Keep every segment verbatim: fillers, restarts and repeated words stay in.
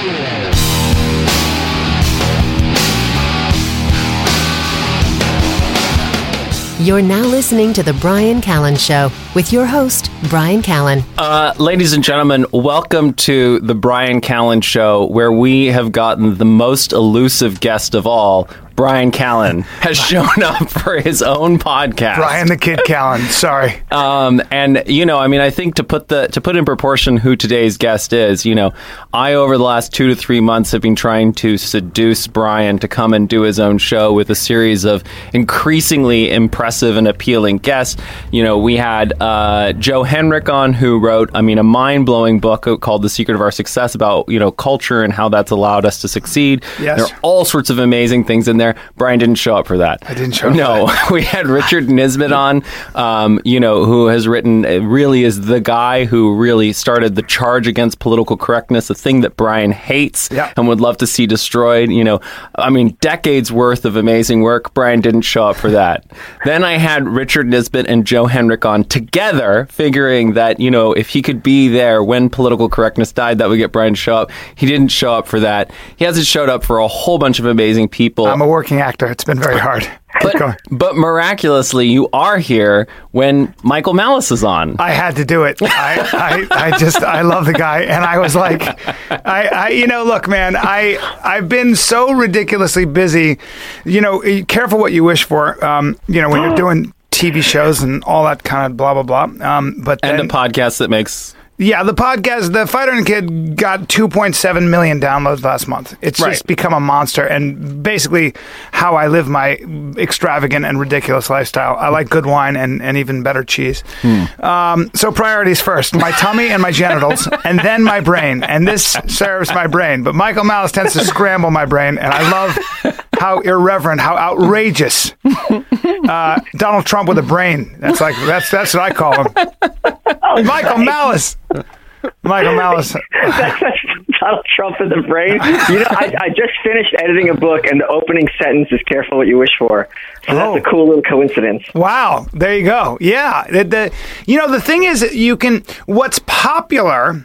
You're now listening to The Bryan Callen Show with your host, Bryan Callen. Uh, ladies and gentlemen, welcome to The Bryan Callen Show, where we have gotten the most elusive guest of all. Bryan Callen has shown up for his own podcast. Bryan the Kid Callen, sorry. Um, and, you know, I mean, I think to put the to put in proportion who today's guest is, you know, I, over the last two to three months, have been trying to seduce Bryan to come and do his own show with a series of increasingly impressive and appealing guests. You know, we had uh, Joe Henrich on, who wrote, I mean, a mind-blowing book called The Secret of Our Success about, you know, culture and how that's allowed us to succeed. Yes. There are all sorts of amazing things in there. Bryan didn't show up for that. I didn't show up No, for that. We had Richard Nisbett on, um, you know, who has written, really is the guy who really started the charge against political correctness, a thing that Bryan hates yeah. and would love to see destroyed. You know, I mean, decades worth of amazing work. Bryan didn't show up for that. Then I had Richard Nisbett and Joe Henrich on together, figuring that, you know, if he could be there when political correctness died, that would get Bryan to show up. He didn't show up for that. He hasn't showed up for a whole bunch of amazing people. I'm a working actor. It's been very hard. But, but miraculously, you are here when Michael Malice is on. I had to do it. I, I, I just, I love the guy. And I was like, I, I, you know, look, man, I, I've been so ridiculously busy. You know, careful what you wish for. Um, you know, when you're doing T V shows and all that kind of blah, blah, blah. Um, but And then, a podcast that makes... Yeah, the podcast, The Fighter and Kid, got two point seven million downloads last month. It's Right. just become a monster, and basically how I live my extravagant and ridiculous lifestyle. I like good wine and, and even better cheese. Hmm. Um, so priorities first, my tummy and my genitals, and then my brain. And this serves my brain. But Michael Malice tends to scramble my brain, and I love how irreverent, how outrageous. Uh, Donald Trump with a brain. That's like that's that's what I call him. Oh, Michael Malice. Michael Malice. That's, that's Donald Trump in the brain. You know, I, I just finished editing a book, and the opening sentence is "Careful what you wish for." So Oh. that's a cool little coincidence. Wow, there you go. Yeah, the, the you know the thing is, you can what's popular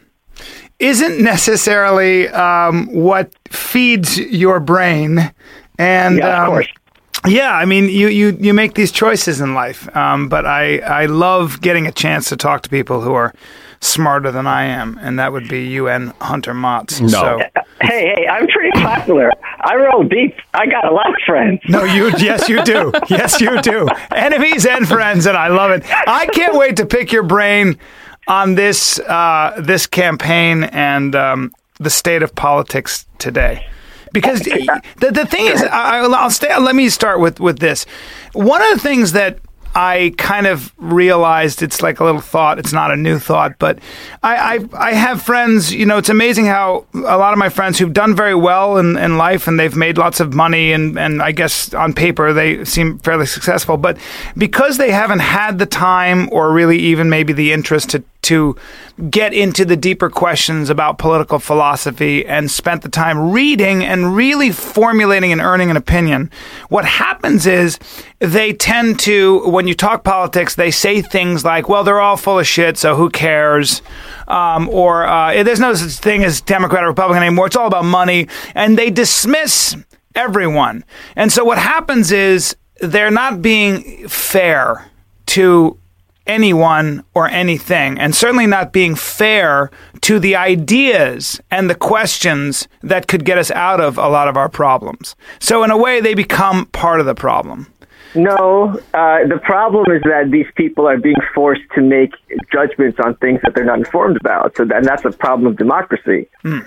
isn't necessarily um, what feeds your brain, and Yeah, of um, course. Yeah, I mean, you, you, you make these choices in life, um, but I, I love getting a chance to talk to people who are smarter than I am, and that would be you and Hunter Motz. No. So, Hey, hey, I'm pretty popular. I roll deep. I got a lot of friends. no, you, yes, you do. Yes, you do. Enemies and friends, and I love it. I can't wait to pick your brain on this, uh, this campaign and um, the state of politics today. Because the, the thing is, I, I'll stay. Let me start with, with this. One of the things that I kind of realized, it's like a little thought. It's not a new thought, but I, I, I have friends. You know, it's amazing how a lot of my friends who've done very well in, in life and they've made lots of money, and, and I guess on paper they seem fairly successful. But because they haven't had the time or really even maybe the interest to to get into the deeper questions about political philosophy and spent the time reading and really formulating and earning an opinion, what happens is they tend to, when you talk politics, they say things like, well, they're all full of shit, so who cares? Um, or uh, there's no such thing as Democrat or Republican anymore. It's all about money. And they dismiss everyone. And so what happens is they're not being fair to anyone or anything, and certainly not being fair to the ideas and the questions that could get us out of a lot of our problems. So in a way, they become part of the problem. No, uh, the problem is that these people are being forced to make judgments on things that they're not informed about. So then that's a problem of democracy. Mm.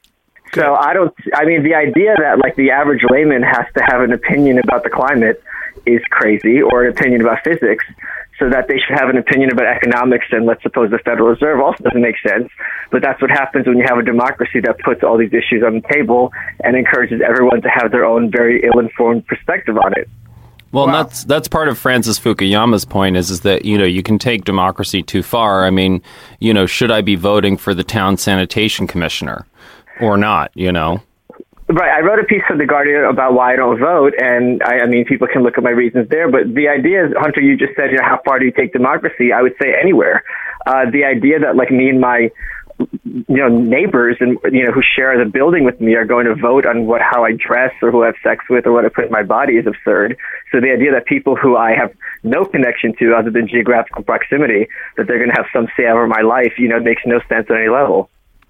So I don't, I mean, the idea that like the average layman has to have an opinion about the climate is crazy, or an opinion about physics, so that they should have an opinion about economics and let's suppose the Federal Reserve also doesn't make sense. But that's what happens when you have a democracy that puts all these issues on the table and encourages everyone to have their own very ill-informed perspective on it. Well, Wow. that's that's part of Francis Fukuyama's point is is that, you know, you can take democracy too far. I mean, you know, should I be voting for the town sanitation commissioner or not, you know? Right. I wrote a piece for The Guardian about why I don't vote, and I, I mean, people can look at my reasons there. But the idea is, Hunter, you just said, you know, how far do you take democracy? I would say anywhere. Uh, the idea that, like, me and my you know, neighbors and, you know, who share the building with me are going to vote on what, how I dress or who I have sex with or what I put in my body is absurd. So the idea that people who I have no connection to other than geographical proximity, that they're going to have some say over my life, you know, makes no sense on any level.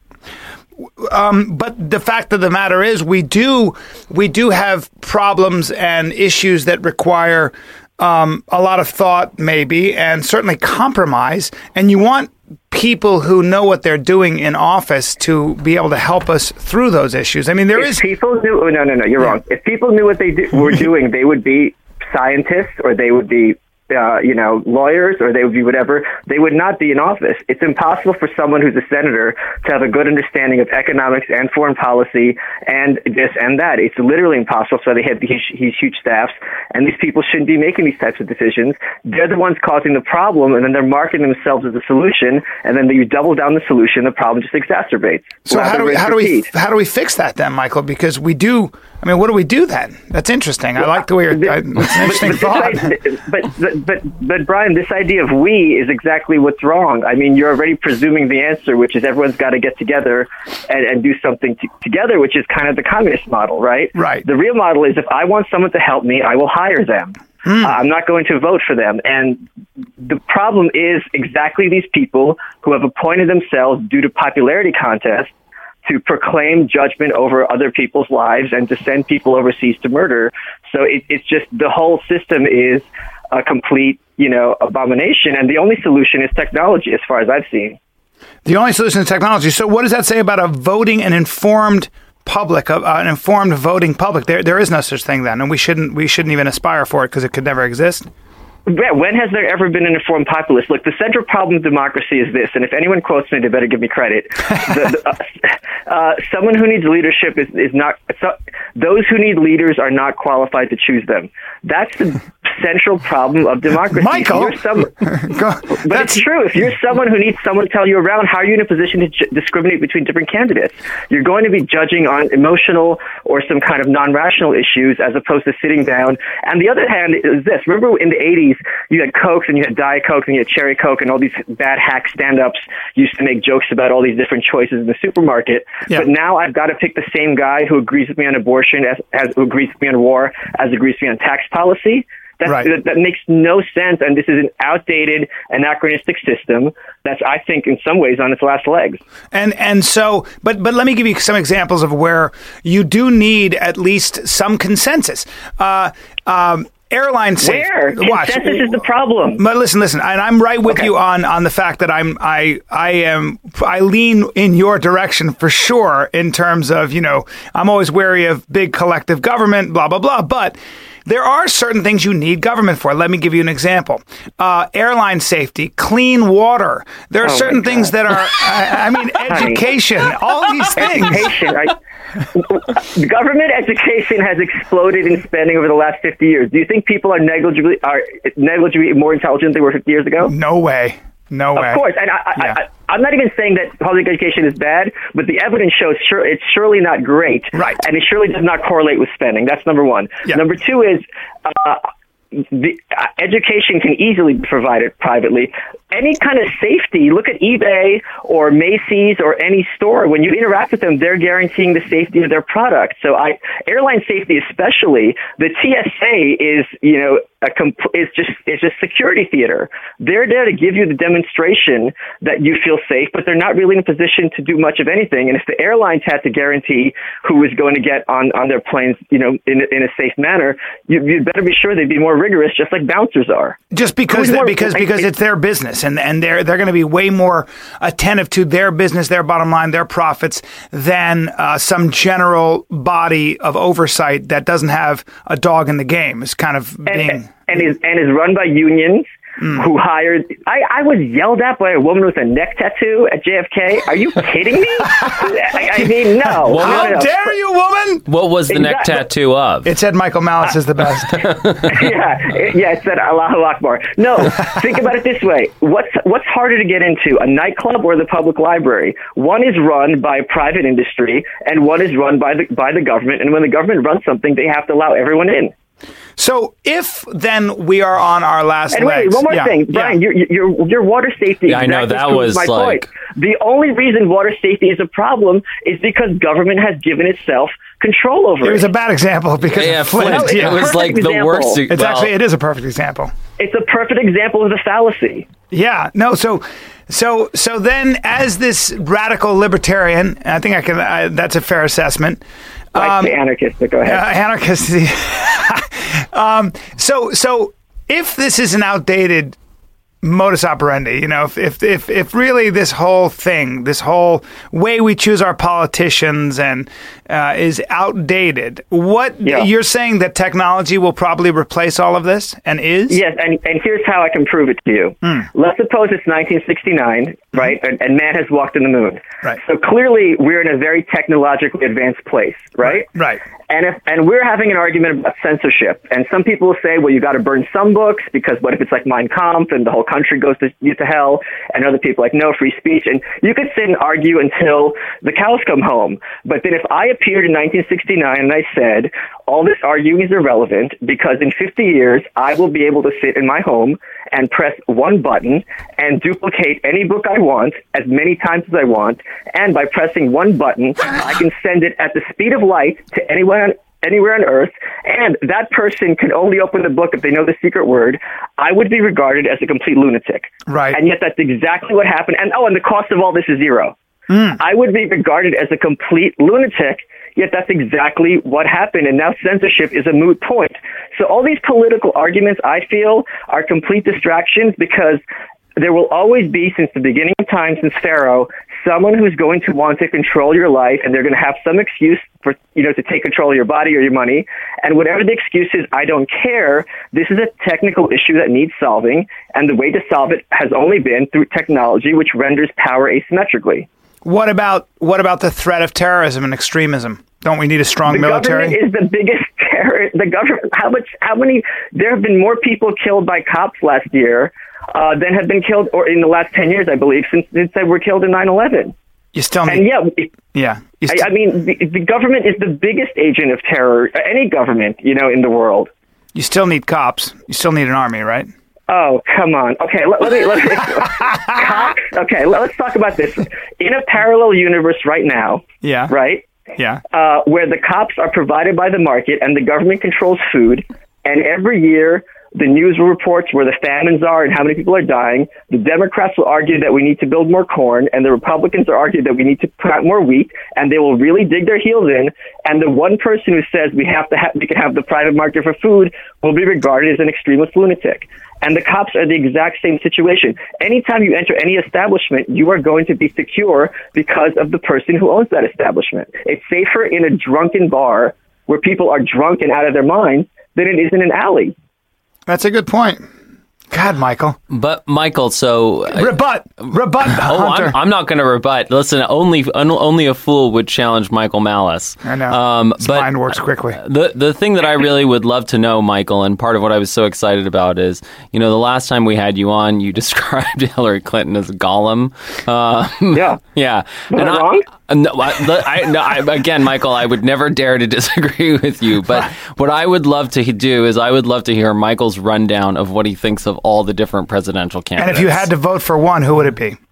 Um, but the fact of the matter is, we do we do have problems and issues that require um, a lot of thought, maybe, and certainly compromise. And you want people who know what they're doing in office to be able to help us through those issues. I mean, there if is people knew. Oh, no, no, no. You're yeah. wrong. If people knew what they do, were doing, they would be scientists, or they would be Uh, you know, lawyers, or they would be whatever. They would not be in office. It's impossible for someone who's a senator to have a good understanding of economics and foreign policy and this and that. It's literally impossible. So they have these, these huge staffs, and these people shouldn't be making these types of decisions. They're the ones causing the problem, and then they're marketing themselves as a solution, and then you double down the solution, the problem just exacerbates. So how do we how do we how do we fix that then, Michael? Because we do. I mean, what do we do then? That's interesting. I like the way you're. I, it's an interesting but, thought. But, but but but Brian, this idea of we is exactly what's wrong. I mean, you're already presuming the answer, which is everyone's got to get together and, and do something t- together, which is kind of the communist model, right? Right. The real model is if I want someone to help me, I will hire them. Mm. Uh, I'm not going to vote for them. And the problem is exactly these people who have appointed themselves due to popularity contests to proclaim judgment over other people's lives and to send people overseas to murder. So it, it's just the whole system is a complete, you know, abomination. And the only solution is technology, as far as I've seen. The only solution is technology. So what does that say about a voting and informed public, uh, an informed voting public? There, there is no such thing then, and we shouldn't, we shouldn't even aspire for it because it could never exist. Yeah, when has there ever been an informed populace? Look, the central problem of democracy is this, and if anyone quotes me, they better give me credit. the, the, uh, uh, someone who needs leadership is, is not, so, those who need leaders are not qualified to choose them. That's the central problem of democracy. Michael! Some, Go, but it's true. If you're someone who needs someone to tell you around, how are you in a position to j- discriminate between different candidates? You're going to be judging on emotional or some kind of non-rational issues as opposed to sitting down. And the other hand is this. Remember in the eighties, you had Cokes and you had Diet Coke and you had Cherry Coke, and all these bad hack stand-ups used to make jokes about all these different choices in the supermarket. Yeah. But now I've got to pick the same guy who agrees with me on abortion, as, as who agrees with me on war, as agrees with me on tax policy. That's, right. that, that makes no sense, and this is an outdated, anachronistic system that's, I think, in some ways on its last legs. And and so, but but let me give you some examples of where you do need at least some consensus. Uh, um, Airline safety. Where? Watch. Consensus is the problem. But listen, listen, and I'm right with okay. you on, on the fact that I'm I I am I lean in your direction for sure in terms of, you know, I'm always wary of big collective government, blah blah blah. But there are certain things you need government for. Let me give you an example. Uh, airline safety, clean water. There are oh certain things that are, I, I mean, education, all these things. Education, I, government education has exploded in spending over the last fifty years. Do you think people are negligibly are negligibly more intelligent than they were fifty years ago? No way. No way. Of course. And I, yeah. I, I, I'm not even saying that public education is bad, but the evidence shows sure it's surely not great. Right. And it surely does not correlate with spending. That's number one. Yeah. Number two is uh, the uh, education can easily be provided privately. Any kind of safety, look at eBay or Macy's or any store. When you interact with them, they're guaranteeing the safety of their product. So I, airline safety especially, the T S A is, you know, a comp- is just it's just security theater. They're there to give you the demonstration that you feel safe, but they're not really in a position to do much of anything. And if the airlines had to guarantee who was going to get on, on their planes, you know, in, in a safe manner, you, you'd better be sure they'd be more rigorous, just like bouncers are. Just because more, because like, because it's their business. And, and they're they're going to be way more attentive to their business, their bottom line, their profits than uh, some general body of oversight that doesn't have a dog in the game. It's kind of being and, and is and is run by unions. Mm. Who hired? I, I was yelled at by a woman with a neck tattoo at J F K. Are you kidding me? I, I mean, no. Well, How no, no. dare you, woman? What was the exactly. neck tattoo of? It said Michael Malice is the best. yeah, it, yeah, it said Allahu Akbar. No, think about it this way. What's what's harder to get into, a nightclub or the public library? One is run by private industry, and one is run by the by the government. And when the government runs something, they have to allow everyone in. So if then we are on our last and wait, legs. one more yeah, thing, Brian, yeah. your, your your water safety. Yeah, I know, exactly that proves was my like- point. The only reason water safety is a problem is because government has given itself control over It it. was a bad example because Yeah, of Flint. Flint. Yeah. It was like the Example. worst. It's well, actually it is a perfect example. It's a perfect example of the fallacy. Yeah, no. So, so, so then, as this radical libertarian, and I think I can. I, that's a fair assessment. Like Um, the anarchist, but go ahead. uh, anarchist. um, so, so if this is an outdated modus operandi, you know, if, if if if really this whole thing, this whole way we choose our politicians and uh, is outdated, what Yeah. you're saying that technology will probably replace all of this and is? Yes, and, and here's how I can prove it to you. Hmm. Let's suppose it's nineteen sixty-nine, right, and, and man has walked in the moon. Right. So clearly we're in a very technologically advanced place, right? Right. And if and we're having an argument about censorship, and some people will say, well, you got to burn some books because what if it's like Mein Kampf and the whole country goes to to hell? And other people are like, no, free speech. And you could sit and argue until the cows come home. But then if I appeared in nineteen sixty-nine and I said all this arguing is irrelevant because in fifty years I will be able to sit in my home and press one button and duplicate any book I want as many times as I want, and by pressing one button I can send it at the speed of light to anyone anywhere on earth, and that person can only open the book if they know the secret word, I would be regarded as a complete lunatic. Right. And yet that's exactly what happened. And oh, and the cost of all this is zero. Mm. I would be regarded as a complete lunatic, yet that's exactly what happened. And now censorship is a moot point. So all these political arguments, I feel, are complete distractions because there will always be, since the beginning of time, since Pharaoh, someone who's going to want to control your life, and they're going to have some excuse for, you know, to take control of your body or your money. And whatever the excuse is, I don't care. This is a technical issue that needs solving, and the way to solve it has only been through technology, which renders power asymmetrically. What about what about the threat of terrorism and extremism? Don't we need a strong The military? government is the biggest terror. The government, how much, how many, there have been more people killed by cops last year uh, than have been killed, or in the last ten years, I believe, since, since they were killed in nine eleven. You still need. And yeah, it- yeah. You I, st- I mean, the, the government is the biggest agent of terror, any government, you know, in the world. you still need cops. You still need an army, right? Oh, come on. Okay, let, let me, let me, cops, okay, let, let's talk about this. In a parallel universe right now, Yeah. right, Yeah. uh, where the cops are provided by the market and the government controls food, and every year the news reports where the famines are and how many people are dying. The Democrats will argue that we need to build more corn, and the Republicans will argue that we need to plant more wheat, and they will really dig their heels in. And the one person who says we have to have, we can have the private market for food will be regarded as an extremist lunatic. And the cops are the exact same situation. Anytime you enter any establishment, you are going to be secure because of the person who owns that establishment. It's safer in a drunken bar where people are drunk and out of their minds than it is in an alley. That's a good point. God, Michael. But Michael, so Rebut. Rebut, oh, Hunter. I'm, I'm not going to rebut. Listen, only un, only a fool would challenge Michael Malice. I know. Um, His but mind works quickly. The the thing that I really would love to know, Michael, and part of what I was so excited about is, you know, the last time we had you on, you described Hillary Clinton as a golem. Uh, Yeah. yeah. Was and I I, wrong? No, I, I, no I, again, Michael, I would never dare to disagree with you. But what I would love to do is I would love to hear Michael's rundown of what he thinks of all the different presidential And candidates. if you had to vote for one, who would it be?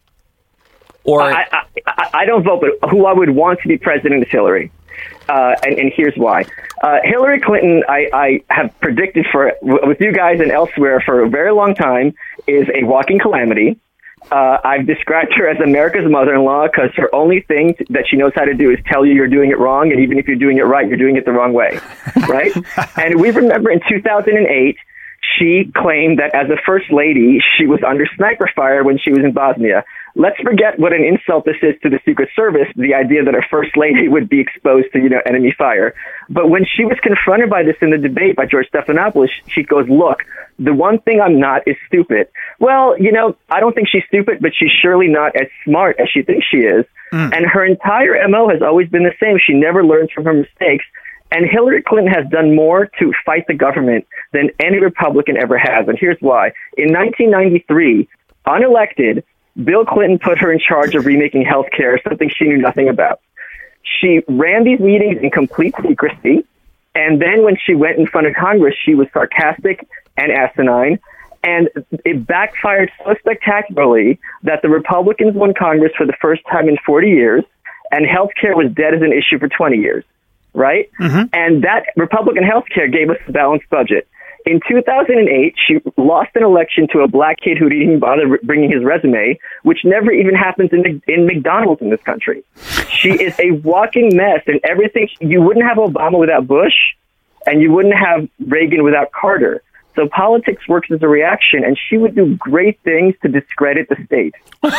or I, I, I I don't vote, but who I would want to be president is Hillary. Uh, and, and here's why. Uh, Hillary Clinton, I, I have predicted for with you guys and elsewhere for a very long time, is a walking calamity. Uh, I've described her as America's mother-in-law because her only thing that she knows how to do is tell you you're doing it wrong, and even if you're doing it right, you're doing it the wrong way, right? And we remember in two thousand eight, she claimed that as a first lady, she was under sniper fire when she was in Bosnia. Let's forget what an insult this is to the Secret Service, the idea that a first lady would be exposed to, you know, enemy fire. But when she was confronted by this in the debate by George Stephanopoulos, she goes, look, the one thing I'm not is stupid. Well, you know, I don't think she's stupid, but she's surely not as smart as she thinks she is. Mm. And her entire M O has always been the same. She never learns from her mistakes. And Hillary Clinton has done more to fight the government than any Republican ever has. And here's why. In nineteen ninety-three, unelected, Bill Clinton put her in charge of remaking health care, something she knew nothing about. She ran these meetings in complete secrecy. And then when she went in front of Congress, she was sarcastic and asinine. And it backfired so spectacularly that the Republicans won Congress for the first time in forty years, and healthcare was dead as an issue for twenty years, right? Mm-hmm. And that Republican healthcare gave us a balanced budget. In two thousand eight, she lost an election to a black kid who didn't even bother bringing his resume, which never even happens in, in McDonald's in this country. She is a walking mess, and everything. You wouldn't have Obama without Bush, and you wouldn't have Reagan without Carter. So politics works as a reaction, and she would do great things to discredit the state.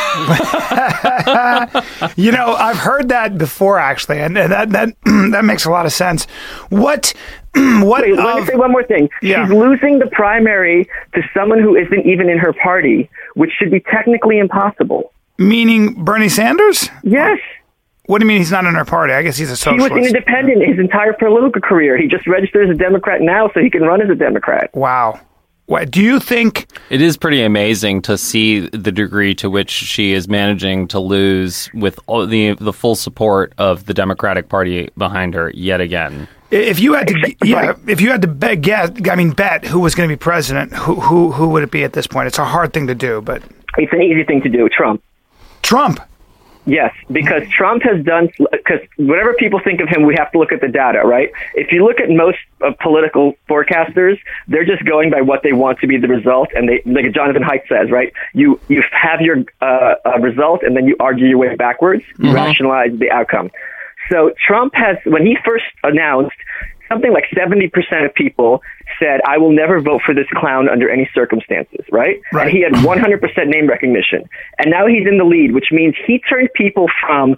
You know, I've heard that before, actually, and that that that makes a lot of sense. What? What? Wait, let me say one more thing. Yeah. She's losing the primary to someone who isn't even in her party, which should be technically impossible. Meaning Bernie Sanders? Yes. What do you mean he's not in her party? I guess he's a socialist. He was an independent his entire political career. He just registered as a Democrat now so he can run as a Democrat. Wow. What, do you think... It is pretty amazing to see the degree to which she is managing to lose with all the the full support of the Democratic Party behind her yet again. If you had to, yeah, if you had to bet, guess, I mean, bet who was going to be president, who who who would it be at this point? It's a hard thing to do, but it's an easy thing to do. Trump. Trump. Yes, because Trump has done, because whatever people think of him, we have to look at the data, right? If you look at most of political forecasters, they're just going by what they want to be the result. And they, like Jonathan Haidt says, right? You, you have your uh, uh, result and then you argue your way backwards, you mm-hmm. rationalize the outcome. So Trump has, when he first announced, something like seventy percent of people said, I will never vote for this clown under any circumstances, right? Right. And he had one hundred percent name recognition. And now he's in the lead, which means he turned people from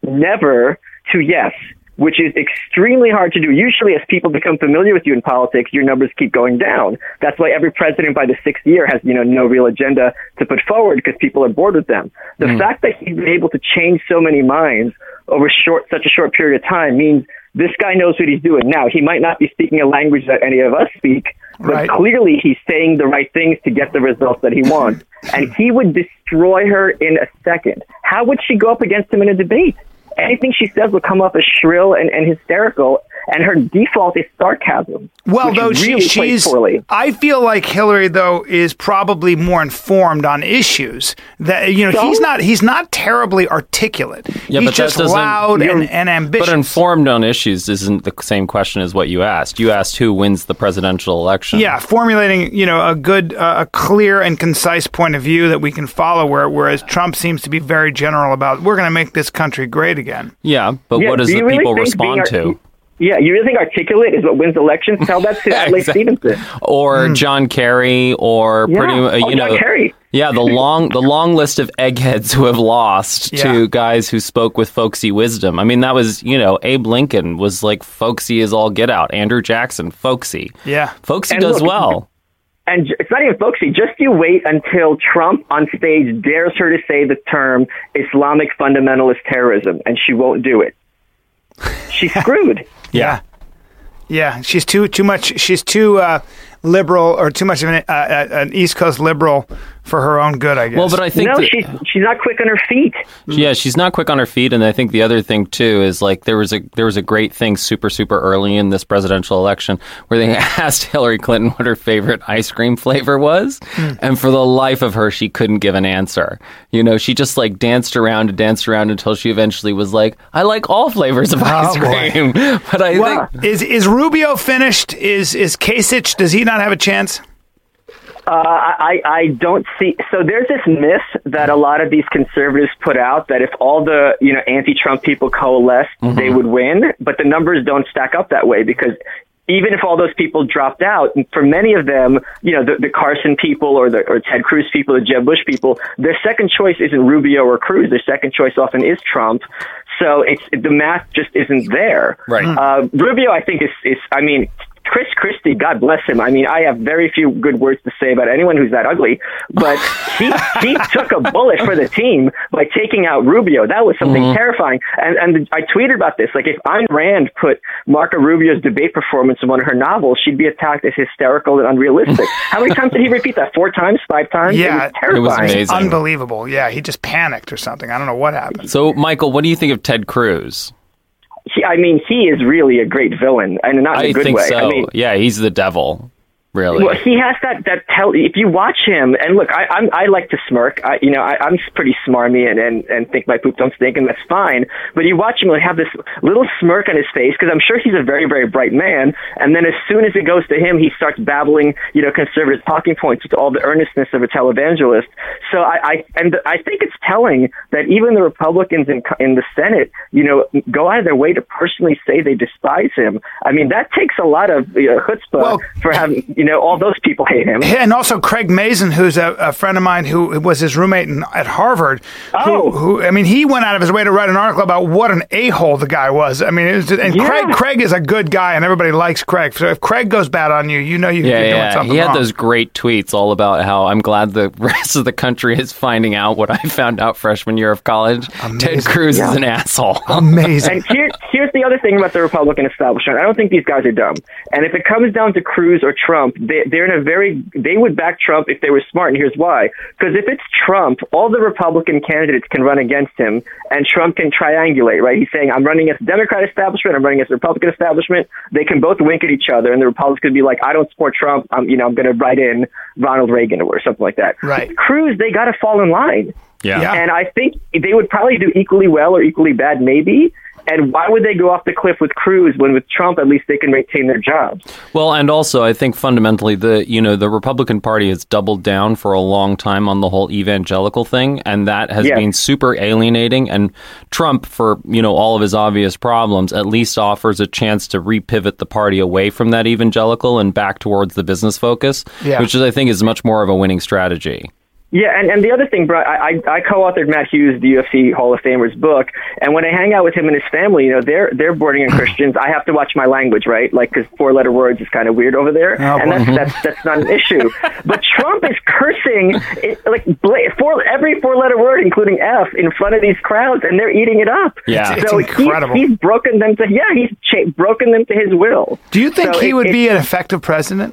never to yes, which is extremely hard to do. Usually as people become familiar with you in politics, your numbers keep going down. That's why every president by the sixth year has, you know, no real agenda to put forward because people are bored with them. The mm. fact that he's been able to change so many minds over short, such a short period of time means this guy knows what he's doing. Now, he might not be speaking a language that any of us speak, but right. clearly he's saying the right things to get the results that he wants. And he would destroy her in a second. How would she go up against him in a debate? Anything she says will come up as shrill and, and hysterical, and her default is sarcasm. Well, though really she, she's, poorly. I feel like Hillary though is probably more informed on issues. That you know, so? he's not he's not terribly articulate. Yeah, he's but just that doesn't, loud and, and ambitious. But informed on issues isn't the same question as what you asked. You asked who wins the presidential election. Yeah, formulating you know a good, uh, a clear and concise point of view that we can follow. Where whereas Trump seems to be very general about we're going to make this country great again. Yeah, but yeah, what does do the really people respond ar- to? Yeah, you really think articulate is what wins elections? Tell that to Adlai Stevenson. Or mm. John Kerry, or yeah. pretty, uh, you oh, know, John Kerry. Yeah, the long the long list of eggheads who have lost yeah. to guys who spoke with folksy wisdom. I mean, that was, you know, Abe Lincoln was like folksy as all get out. Andrew Jackson, folksy. Yeah. Folksy and does look, well. And it's not even folksy. Just you wait until Trump on stage dares her to say the term Islamic fundamentalist terrorism, and she won't do it. She's screwed. Yeah. Yeah, she's too too much. She's too uh, liberal, or too much of an, uh, an East Coast liberal for her own good, I guess. Well, but I think no, that, she's she's not quick on her feet. Yeah, she's not quick on her feet, and I think the other thing too is like there was a there was a great thing super super early in this presidential election where they asked Hillary Clinton what her favorite ice cream flavor was, mm. and for the life of her, she couldn't give an answer. You know, she just like danced around and danced around until she eventually was like, "I like all flavors of ice oh, cream." But I wow. think is is Rubio finished? Is is Kasich? Does he not have a chance? Uh, I, I don't see. So there's this myth that a lot of these conservatives put out that if all the, you know, anti-Trump people coalesced, mm-hmm. they would win. But the numbers don't stack up that way because even if all those people dropped out, for many of them, you know, the, the Carson people or the or Ted Cruz people, the Jeb Bush people, their second choice isn't Rubio or Cruz. Their second choice often is Trump. So it's the math just isn't there. Right. Uh, Rubio, I think, is, is I mean, Chris Christie, God bless him. I mean, I have very few good words to say about anyone who's that ugly, but he he took a bullet for the team by taking out Rubio. That was something mm-hmm. terrifying. And and I tweeted about this. Like, if Ayn Rand put Marco Rubio's debate performance in one of her novels, she'd be attacked as hysterical and unrealistic. How many times did he repeat that? Four times? Five times? Yeah, it was terrifying. It was amazing. Unbelievable. Yeah, he just panicked or something. I don't know what happened. So, Michael, what do you think of Ted Cruz? he, I mean, he is really a great villain, and not in I a good think way. so. I mean, yeah, he's the devil. Really? Well, he has that that tell. If you watch him, and look, I I'm, I like to smirk. I you know I, I'm pretty smarmy and, and and think my poop don't stink, and that's fine. But you watch him like have this little smirk on his face because I'm sure he's a very very bright man. And then as soon as it goes to him, he starts babbling you know conservative talking points with all the earnestness of a televangelist. So I, I and I think it's telling that even the Republicans in in the Senate you know go out of their way to personally say they despise him. I mean that takes a lot of you know, chutzpah Well, for having you. You know, all those people hate him. And also Craig Mazin, who's a, a friend of mine who was his roommate in, at Harvard. Oh. Who, who, I mean, he went out of his way to write an article about what an a-hole the guy was. I mean, it was just, and Yeah. Craig Craig is a good guy, and everybody likes Craig. So if Craig goes bad on you, you know you, Yeah, you're doing yeah. something He had wrong. those great tweets all about how I'm glad the rest of the country is finding out what I found out freshman year of college. Ted Cruz Yeah. is an asshole. Amazing. And here, here's the other thing about the Republican establishment. I don't think these guys are dumb. And if it comes down to Cruz or Trump, they, they're in a very they would back Trump if they were smart, and here's why. Because if it's Trump, all the Republican candidates can run against him, and Trump can triangulate, right? He's saying, I'm running against the Democrat establishment, I'm running against the Republican establishment. They can both wink at each other, and the Republicans could be like, I don't support Trump, I'm, you know, I'm going to write in Ronald Reagan or something like that. Right. Cruz, they got to fall in line. Yeah. Yeah. And I think they would probably do equally well or equally bad, maybe. And why would they go off the cliff with Cruz when with Trump at least they can maintain their jobs? Well, and also I think fundamentally the you know the Republican Party has doubled down for a long time on the whole evangelical thing, and that has Yeah. been super alienating. And Trump, for you know all of his obvious problems, at least offers a chance to repivot the party away from that evangelical and back towards the business focus, Yeah. which is I think is much more of a winning strategy. Yeah, and, and the other thing, Brian, I, I co-authored Matt Hughes, the U F C Hall of Famer's book, and when I hang out with him and his family, you know, they're they're born again Christians. I have to watch my language, right? Like, because four-letter words is kind of weird over there, Oh, and that's that's that's not an issue. But Trump is cursing it, like bla- four every four-letter word, including F, in front of these crowds, and they're eating it up. Yeah. It's so incredible. He's, he's broken them to yeah, he's cha- broken them to his will. Do you think So he it- would it- be an effective president?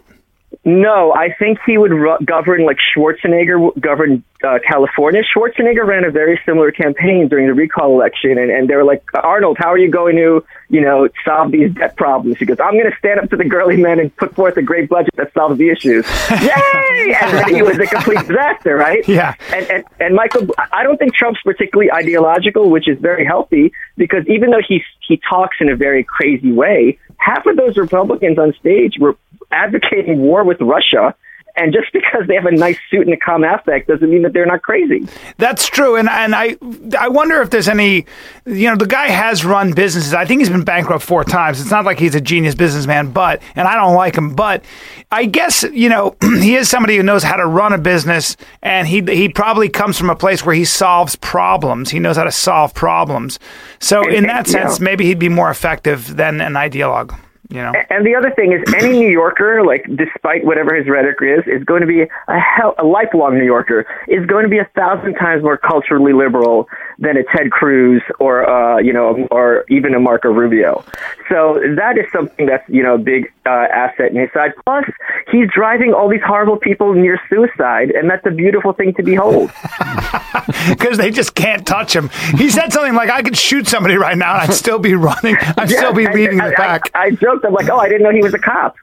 No, I think he would ru- govern like Schwarzenegger governed uh, California. Schwarzenegger ran a very similar campaign during the recall election, and, and they were like, Arnold, how are you going to, you know, solve these debt problems? He goes, I'm going to stand up to the girly men and put forth a great budget that solves the issues. Yay! And then he was a complete disaster, right? Yeah. And, and and Michael, I don't think Trump's particularly ideological, which is very healthy, because even though he he talks in a very crazy way, half of those Republicans on stage were advocating war with Russia. And just because they have a nice suit and a calm affect doesn't mean that they're not crazy. That's true, and and I I wonder if there's any, you know, the guy has run businesses. I think he's been bankrupt four times. It's not like he's a genius businessman, but and I don't like him, but I guess you know he is somebody who knows how to run a business, and he he probably comes from a place where he solves problems. He knows how to solve problems. So in that sense, Yeah. maybe he'd be more effective than an ideologue. You know. And the other thing is, any New Yorker, like despite whatever his rhetoric is, is going to be a, hell, a lifelong New Yorker, is going to be a thousand times more culturally liberal than a Ted Cruz or uh, you know, or even a Marco Rubio. So that is something that's you know a big uh, asset in his side. Plus, he's driving all these horrible people near suicide, and that's a beautiful thing to behold. Because they just can't touch him. He said something like, "I could shoot somebody right now, and I'd still be running. I'd Yeah, still be I- leading I, the pack." I, I joked, I'm like, oh, I didn't know he was a cop.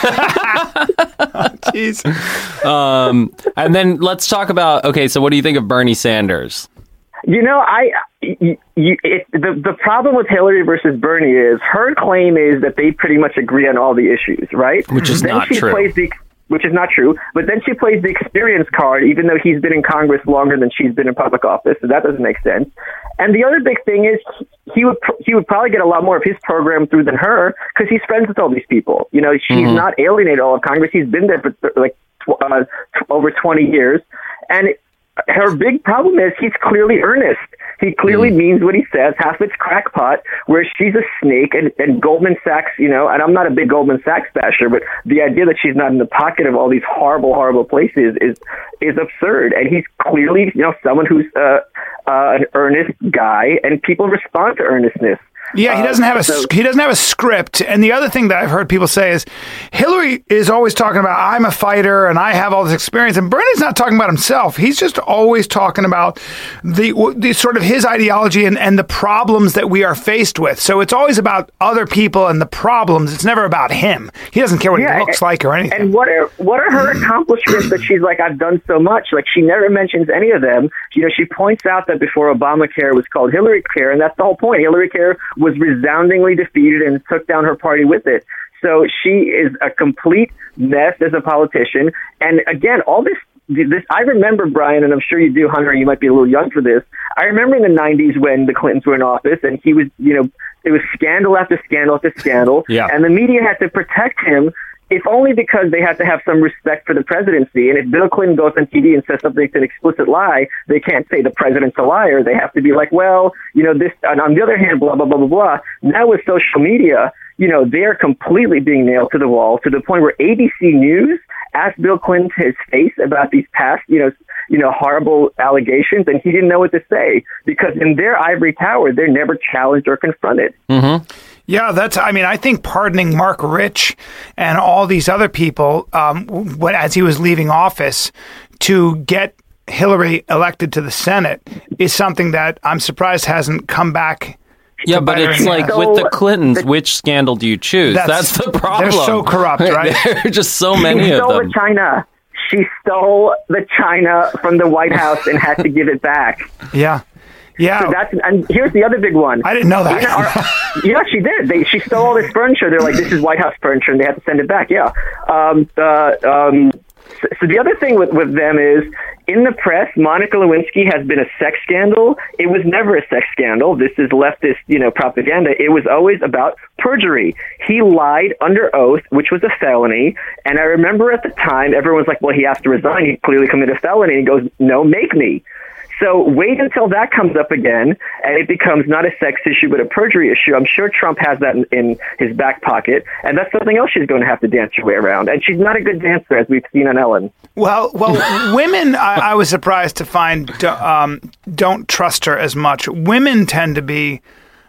Jeez. Um, and then let's talk about, okay, so what do you think of Bernie Sanders? You know, I you, you, it, the the problem with Hillary versus Bernie is her claim is that they pretty much agree on all the issues, right? Which is then not she true. Plays the, which is not true. But then she plays the experience card, even though he's been in Congress longer than she's been in public office. So that doesn't make sense. And the other big thing is he would he would probably get a lot more of his program through than her because he's friends with all these people. You know, she's Mm-hmm. not alienated all of Congress. He's been there for like tw- uh, t- over twenty years, and it, her big problem is he's clearly earnest. He clearly Mm. means what he says. Half it's crackpot, where she's a snake, and, and Goldman Sachs, you know, and I'm not a big Goldman Sachs basher, but the idea that she's not in the pocket of all these horrible, horrible places is is absurd. And he's clearly, you know, someone who's uh, uh, an earnest guy, and people respond to earnestness. Yeah, he doesn't have a so, he doesn't have a script. And the other thing that I've heard people say is Hillary is always talking about I'm a fighter and I have all this experience, and Bernie's not talking about himself. He's just always talking about the, the sort of his ideology and, and the problems that we are faced with. So it's always about other people and the problems. It's never about him. He doesn't care what yeah, he looks and, like or anything. And what are what are her accomplishments that she's like, I've done so much? Like, she never mentions any of them. You know, she points out that before Obamacare was called Hillary Care, and that's the whole point. Hillary Care was resoundingly defeated and took down her party with it. So she is a complete mess as a politician. And again, all this, this I remember, Brian, and I'm sure you do, Hunter, you might be a little young for this. I remember in the nineties when the Clintons were in office and he was, you know, it was scandal after scandal after scandal. Yeah. And the media had to protect him, if only because they had to have some respect for the presidency. And if Bill Clinton goes on T V and says something that's an explicit lie, they can't say the president's a liar. They have to be like, well, you know, this, and on the other hand, blah, blah, blah, blah, blah. Now with social media, you know, they're completely being nailed to the wall to the point where A B C News asked Bill Clinton to his face about these past, you know, you know, horrible allegations, and he didn't know what to say because in their ivory tower, they're never challenged or confronted. Mm-hmm. Yeah, that's, I mean, I think pardoning Mark Rich and all these other people um, when, as he was leaving office to get Hillary elected to the Senate is something that I'm surprised hasn't come back. Yeah, but it's like So, with the Clintons, which scandal do you choose? That's- That's, the problem. they're so corrupt, right? There are just so many She of stole them. the China. She stole the China from the White House and had to give it back. Yeah. Yeah. So that's, and here's the other big one. I didn't know that. You know, our, yeah, she did. They, she stole all this furniture. They're like, this is White House furniture, and they had to send it back. Yeah. Um, uh, um, so, so the other thing with, with them is, in the press, Monica Lewinsky has been a sex scandal. It was never a sex scandal. This is leftist, you know, propaganda. It was always about perjury. He lied under oath, which was a felony. And I remember at the time, everyone was like, well, he has to resign. He clearly committed a felony. And he goes, no, make me. So wait until that comes up again, and it becomes not a sex issue, but a perjury issue. I'm sure Trump has that in, in his back pocket, and that's something else she's going to have to dance her way around. And she's not a good dancer, as we've seen on Ellen. Well, well, women, I, I was surprised to find do- um, don't trust her as much. Women tend to be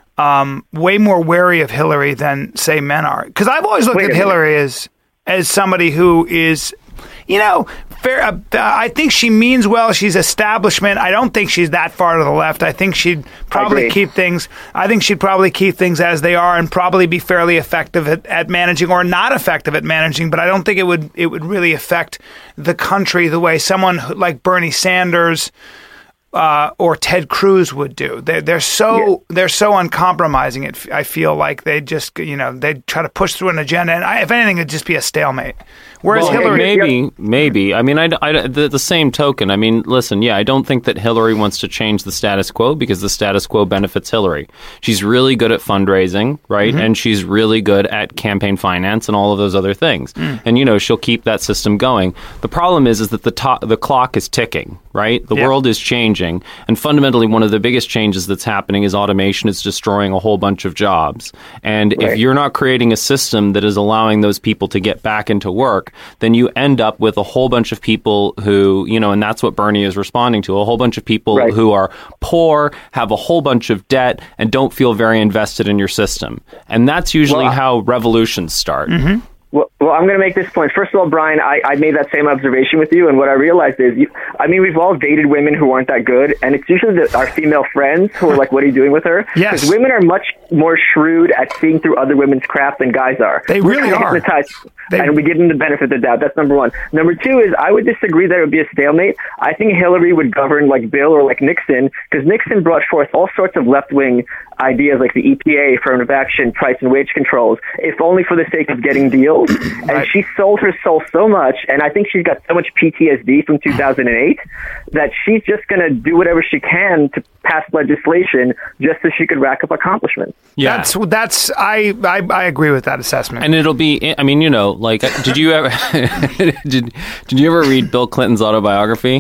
um, way more wary of Hillary than, say, men are. Because I've always looked Wait at a minute. Hillary as as somebody who is, you know, fair. Uh, I think she means well. She's establishment. I don't think she's that far to the left. I think she'd probably agree. keep things. I think she'd probably keep things as they are and probably be fairly effective at, at managing, or not effective at managing. But I don't think it would it would really affect the country the way someone who- like Bernie Sanders uh, or Ted Cruz would do. They, they're so Yeah. they're so uncompromising. It I feel like they just you know they try to push through an agenda, and I, if anything, it'd just be a stalemate. Whereas Well, Hillary, maybe, maybe. I mean, I, I- the, the same token. I mean, listen, yeah, I don't think that Hillary wants to change the status quo because the status quo benefits Hillary. She's really good at fundraising, right? Mm-hmm. And she's really good at campaign finance and all of those other things. Mm. And, you know, she'll keep that system going. The problem is, is that the, to- the clock is ticking, right? The Yeah. world is changing. And fundamentally, one of the biggest changes that's happening is automation is destroying a whole bunch of jobs. And Right. if you're not creating a system that is allowing those people to get back into work, then you end up with a whole bunch of people who, you know, and that's what Bernie is responding to, a whole bunch of people Right. who are poor, have a whole bunch of debt, and don't feel very invested in your system. And that's usually Well, I- how revolutions start. Well, well, I'm going to make this point. First of all, Brian, I, I made that same observation with you, and what I realized is, you, I mean, we've all dated women who aren't that good, and it's usually the, our female friends who are like, what are you doing with her? Yes. Because women are much more shrewd at seeing through other women's crap than guys are. They We're really kinda are. hypnotized, They- and we give them the benefit of the doubt. That's number one. Number two is, I would disagree that it would be a stalemate. I think Hillary would govern like Bill or like Nixon, because Nixon brought forth all sorts of left-wing ideas like the E P A, affirmative action, price and wage controls, if only for the sake of getting deals. And Right. she sold her soul so much, and I think she's got so much P T S D from two thousand eight that she's just going to do whatever she can to pass legislation just so she could rack up accomplishments. Yeah. that's that's I, I I agree with that assessment. And it'll be, I mean, you know, like, did you ever, did, did you ever read Bill Clinton's autobiography?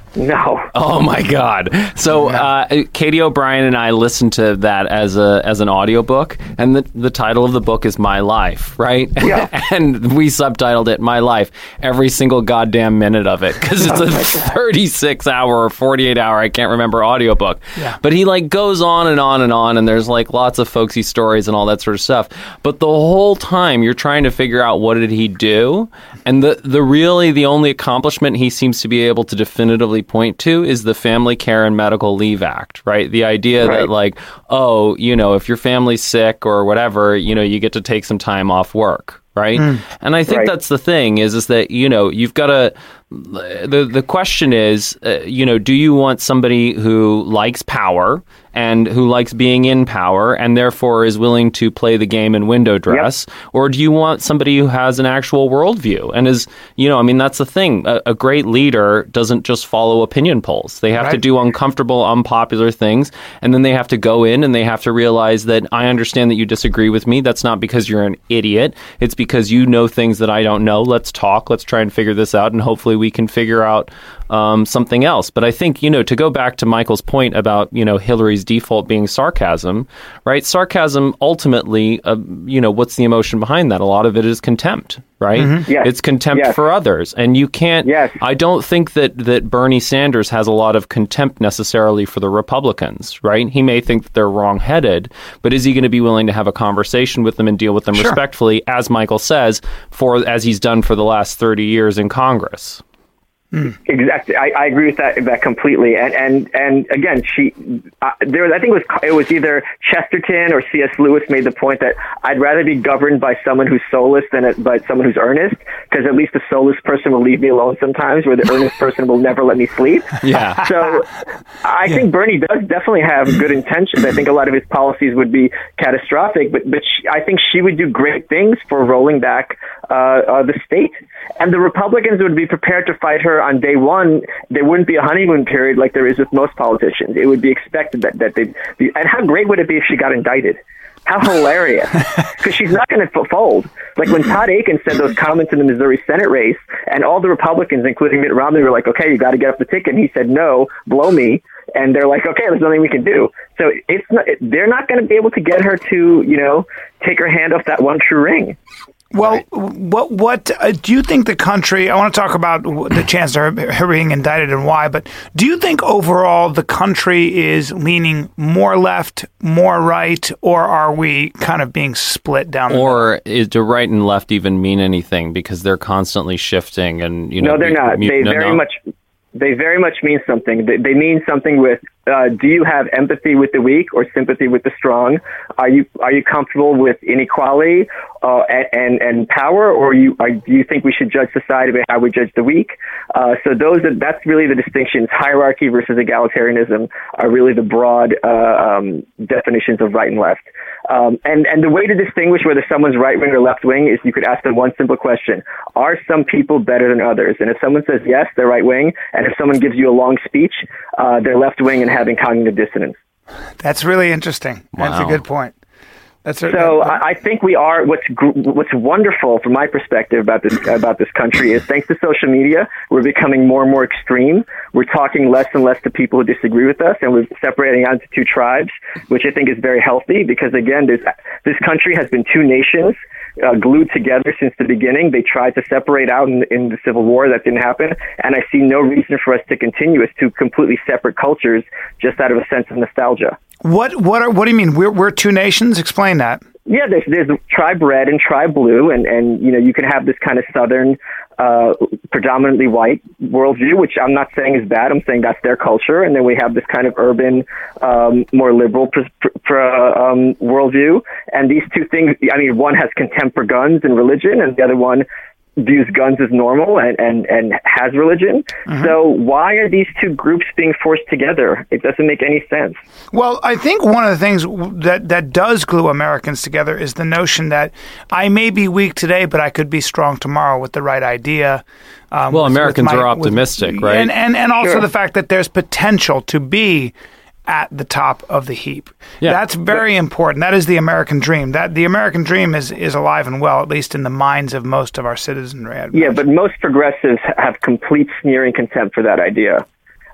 No. Oh my God! So uh, Katie O'Brien and I listened to that as a as an audiobook, and the the title of the book is My Life, right? Yeah. And we subtitled it My Life, every single goddamn minute of it, because it's a thirty-six hour or forty-eight hour, I can't remember, audiobook. Yeah. But he like goes on and on and on, and there's like lots of folksy stories and all that sort of stuff. But the whole time you're trying to figure out what did he do, and the the really the only accomplishment he seems to be able to definitively point to is the Family Care and Medical Leave Act, right? The idea Right. that like, oh, you know, if your family's sick or whatever, you know, you get to take some time off work, right? Mm. And I think Right. that's the thing is, is that, you know, you've got to, the, the question is, uh, you know, do you want somebody who likes power and who likes being in power and therefore is willing to play the game in window dress? Yep. Or do you want somebody who has an actual worldview and is, you know, I mean, that's the thing. A, a great leader doesn't just follow opinion polls. They have right. to do uncomfortable, unpopular things. And then they have to go in and they have to realize that I understand that you disagree with me. That's not because you're an idiot. It's because you know things that I don't know. Let's talk. Let's try and figure this out. And hopefully we can figure out um, something else. But I think, you know, to go back to Michael's point about, you know, Hillary's default being sarcasm, right? Sarcasm ultimately, uh, you know, what's the emotion behind that? A lot of it is contempt, right? Mm-hmm. Yes. It's contempt yes. for others. And you can't, yes. I don't think that, that Bernie Sanders has a lot of contempt necessarily for the Republicans, right? He may think that they're wrong-headed, but is he going to be willing to have a conversation with them and deal with them sure. respectfully, as Michael says, for as he's done for the last thirty years in Congress? Mm. Exactly, I, I agree with that that completely. And and and again, she uh, there was I think it was it was either Chesterton or C S Lewis made the point that I'd rather be governed by someone who's soulless than a, by someone who's earnest, because at least the soulless person will leave me alone sometimes, where the earnest person will never let me sleep. Yeah. So I yeah. think Bernie does definitely have good intentions. I think a lot of his policies would be catastrophic, but but she, I think she would do great things for rolling back uh, uh, the state, and the Republicans would be prepared to fight her on day one. There wouldn't be a honeymoon period like there is with most politicians. It would be expected that, that they'd be, and how great would it be if she got indicted? How hilarious. Because she's not going to fold. Like when Todd Akin said those comments in the Missouri Senate race, and all the Republicans, including Mitt Romney, were like, okay, you got to get off the ticket. And he said, no, blow me. And they're like, okay, there's nothing we can do. So it's not, they're not going to be able to get her to, you know, take her hand off that one true ring. Well, right. what what uh, do you think the country? I want to talk about the chance of her, her being indicted and why. But do you think overall the country is leaning more left, more right, or are we kind of being split down? The or middle? is do right and left even mean anything because they're constantly shifting and you know? No, they're not. You, they no, very no? much. They very much mean something. They, they mean something with, uh, do you have empathy with the weak or sympathy with the strong? Are you are you comfortable with inequality uh, and, and and power, or you are, do you think we should judge society by how we judge the weak? Uh, so those are, that's really the distinctions. Hierarchy versus egalitarianism are really the broad uh, um, definitions of right and left. Um, and, and the way to distinguish whether someone's right wing or left wing is you could ask them one simple question. Are some people better than others? And if someone says yes, they're right wing. And if someone gives you a long speech, uh, they're left wing and having cognitive dissonance. That's really interesting. Wow. That's a good point. That's a, so that, I think we are. What's what's wonderful from my perspective about this about this country is thanks to social media, we're becoming more and more extreme. We're talking less and less to people who disagree with us, and we're separating out into two tribes, which I think is very healthy. Because again, this this country has been two nations uh, glued together since the beginning. They tried to separate out in, in the Civil War, that didn't happen, and I see no reason for us to continue as two completely separate cultures just out of a sense of nostalgia. What what are what do you mean? We're we're two nations? Explain that. Yeah, there's there's tribe red and tribe blue, and, and you know you can have this kind of southern, uh, predominantly white worldview, which I'm not saying is bad. I'm saying that's their culture, and then we have this kind of urban, um, more liberal pr- pr- um, worldview. And these two things, I mean, one has contempt for guns and religion, and the other one views guns as normal and, and, and has religion. Mm-hmm. So why are these two groups being forced together? It doesn't make any sense. Well, I think one of the things that, that does glue Americans together is the notion that I may be weak today, but I could be strong tomorrow with the right idea. Um, well, with, Americans with my, are optimistic, with, right? And, and, and also sure. the fact that there's potential to be at the top of the heap. Yeah. That's very important. That is the American dream. That the American dream is, is alive and well, at least in the minds of most of our citizenry. Yeah, but most progressives have complete sneering contempt for that idea.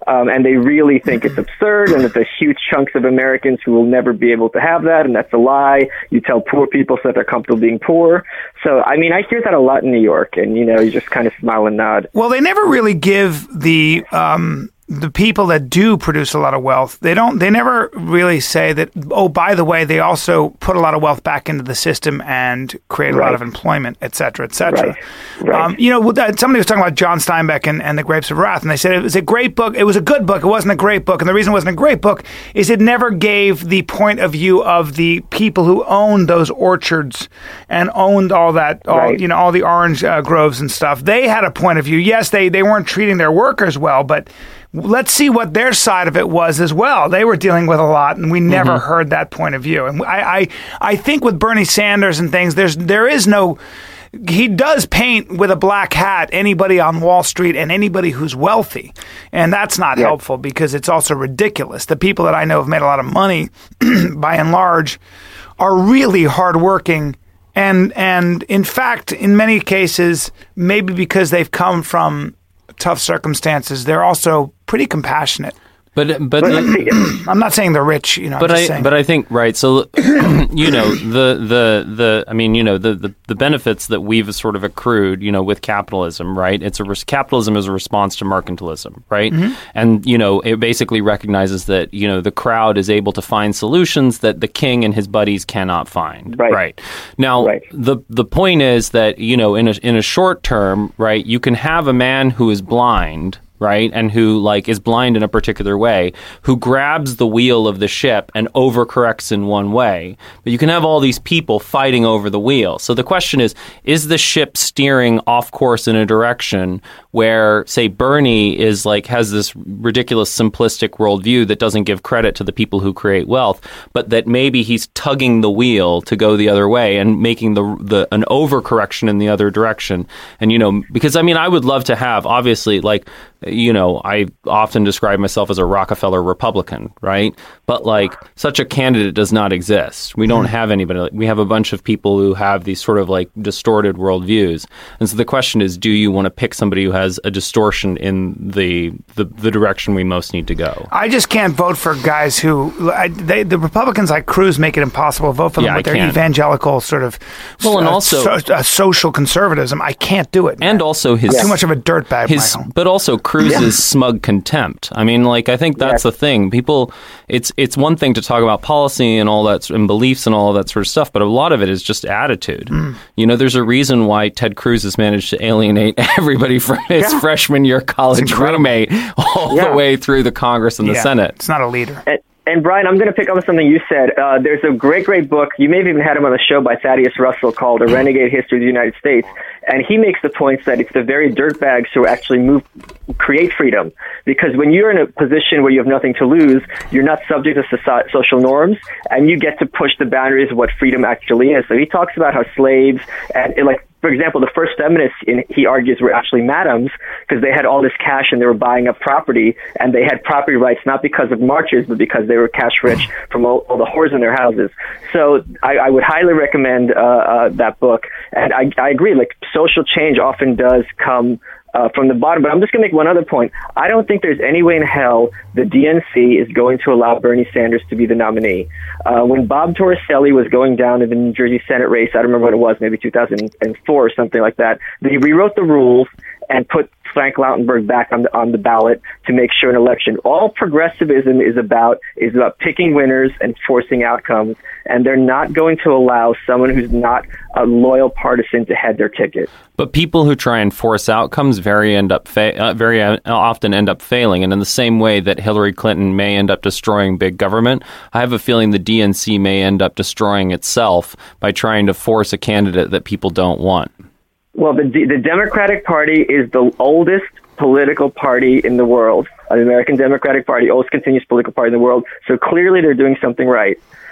Um, and they really think it's absurd and that there's huge chunks of Americans who will never be able to have that, and that's a lie. You tell poor people so that they're comfortable being poor. So, I mean, I hear that a lot in New York, and, you know, you just kind of smile and nod. Well, they never really give the um, the people that do produce a lot of wealth, they don't. They never really say that, oh, by the way, they also put a lot of wealth back into the system and create a Right. lot of employment, et cetera, et cetera. Right. Right. Um, you know, somebody was talking about John Steinbeck and, and The Grapes of Wrath, and they said it was a great book. It was a good book. It wasn't a great book. And the reason it wasn't a great book is it never gave the point of view of the people who owned those orchards and owned all that, all, Right. you know, all the orange uh, groves and stuff. They had a point of view. Yes, they, they weren't treating their workers well, but let's see what their side of it was as well. They were dealing with a lot, and we never mm-hmm. heard that point of view. And I, I, I think with Bernie Sanders and things, there's there is no. He does paint with a black hat anybody on Wall Street and anybody who's wealthy, and that's not yeah. helpful because it's also ridiculous. The people that I know have made a lot of money, by and large, are really hardworking. And and in fact, in many cases, maybe because they've come from tough circumstances, they're also pretty compassionate. But but, But the, I'm not saying they're rich, you know. but I'm just I saying. but I think right. So you know the the the I mean you know the, the, the benefits that we've sort of accrued you know with capitalism, right? It's a capitalism is a response to mercantilism, right? Mm-hmm. And you know it basically recognizes that you know the crowd is able to find solutions that the king and his buddies cannot find. Right. Right. Now Right. the the point is that you know in a in a short term, right? You can have a man who is blind. Right, and who like is blind in a particular way, who grabs the wheel of the ship and overcorrects in one way. But you can have all these people fighting over the wheel. So the question is, is the ship steering off course in a direction where, say, Bernie is like has this ridiculous simplistic worldview that doesn't give credit to the people who create wealth, but that maybe he's tugging the wheel to go the other way and making the the an overcorrection in the other direction. And you know, because I mean, I would love to have obviously like. You know, I often describe myself as a Rockefeller Republican, right? But like such a candidate does not exist. We don't have anybody. We have a bunch of people who have these sort of like distorted worldviews. And so the question is, do you want to pick somebody who has a distortion in the the, the direction we most need to go? I just can't vote for guys who I, they, the Republicans like Cruz make it impossible to vote for them Yeah, with I their can't. evangelical sort of Well, and uh, also- so, uh, social conservatism. I can't do it. And man. also his I'm too much of a dirtbag, his, Michael. but also Cruz's smug contempt. I mean, like I think that's Yeah. the thing. People, it's it's one thing to talk about policy and all that and beliefs and all of that sort of stuff, but a lot of it is just attitude. Mm. You know, there's a reason why Ted Cruz has managed to alienate everybody from his Yeah. freshman year college incredible. roommate all Yeah. the way through the Congress and the Yeah, Senate. It's not a leader. And, and Brian, I'm going to pick up on something you said. Uh, there's a great, great book. You may have even had him on the show by Thaddeus Russell called A Renegade History of the United States. And he makes the point that it's the very dirtbags who actually move, create freedom. Because when you're in a position where you have nothing to lose, you're not subject to soci- social norms, and you get to push the boundaries of what freedom actually is. So he talks about how slaves, and and like, for example, the first feminists, in, he argues, were actually madams because they had all this cash and they were buying up property, and they had property rights not because of marches, but because they were cash rich from all, all the whores in their houses. So I, I would highly recommend uh, uh, that book. And I, I agree, like social change often does come Uh, from the bottom. But I'm just going to make one other point. I don't think there's any way in hell the D N C is going to allow Bernie Sanders to be the nominee. Uh, when Bob Torricelli was going down in the New Jersey Senate race, I don't remember what it was, maybe two thousand four or something like that, they rewrote the rules and put Frank Lautenberg back on the, on the ballot to make sure an election. All progressivism is about is about picking winners and forcing outcomes, and they're not going to allow someone who's not a loyal partisan to head their ticket. But people who try and force outcomes very end up fa- uh, very uh, often end up failing. And in the same way that Hillary Clinton may end up destroying big government, I have a feeling the D N C may end up destroying itself by trying to force a candidate that people don't want. Well, the the Democratic Party is the oldest political party in the world. The American Democratic Party, oldest continuous political party in the world. So clearly they're doing something right.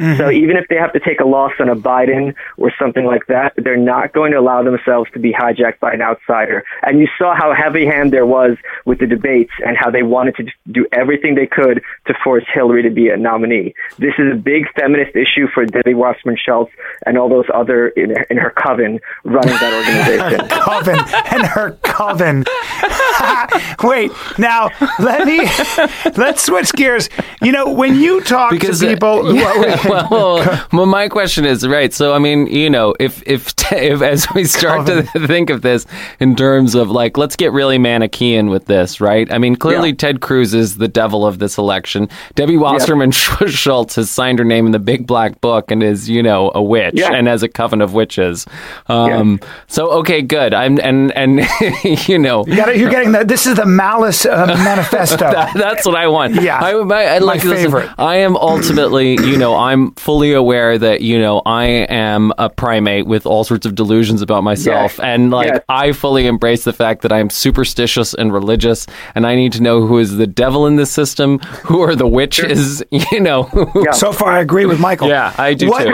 Mm-hmm. So even if they have to take a loss on a Biden or something like that, they're not going to allow themselves to be hijacked by an outsider. And you saw how heavy hand there was with the debates and how they wanted to do everything they could to force Hillary to be a nominee. This is a big feminist issue for Debbie Wasserman Schultz and all those other in, in her coven running that organization. Coven and her coven. Wait, now let me let's switch gears. You know, when you talk because, to people, uh, yeah, well, well, my question is right. So, I mean, you know, if if if as we start coven. to think of this in terms of like, let's get really Manichaean with this, right? I mean, clearly yeah. Ted Cruz is the devil of this election. Debbie Wasserman yeah. Schultz has signed her name in the big black book and is, you know, a witch yeah. and has a coven of witches. Um, yeah. So, okay, good. I'm and and you know, you gotta, you're getting the. This is the malice uh, manifesto. that, that's what I want. Yeah, I, I, I like my favorite. Listen, I am ultimately, you know, I'm fully aware that you know I am a primate with all sorts of delusions about myself, yes. and like yes. I fully embrace the fact that I'm superstitious and religious, and I need to know who is the devil in this system, who are the witches, you know. Yeah. So far, I agree with Michael. Yeah, I do what, too.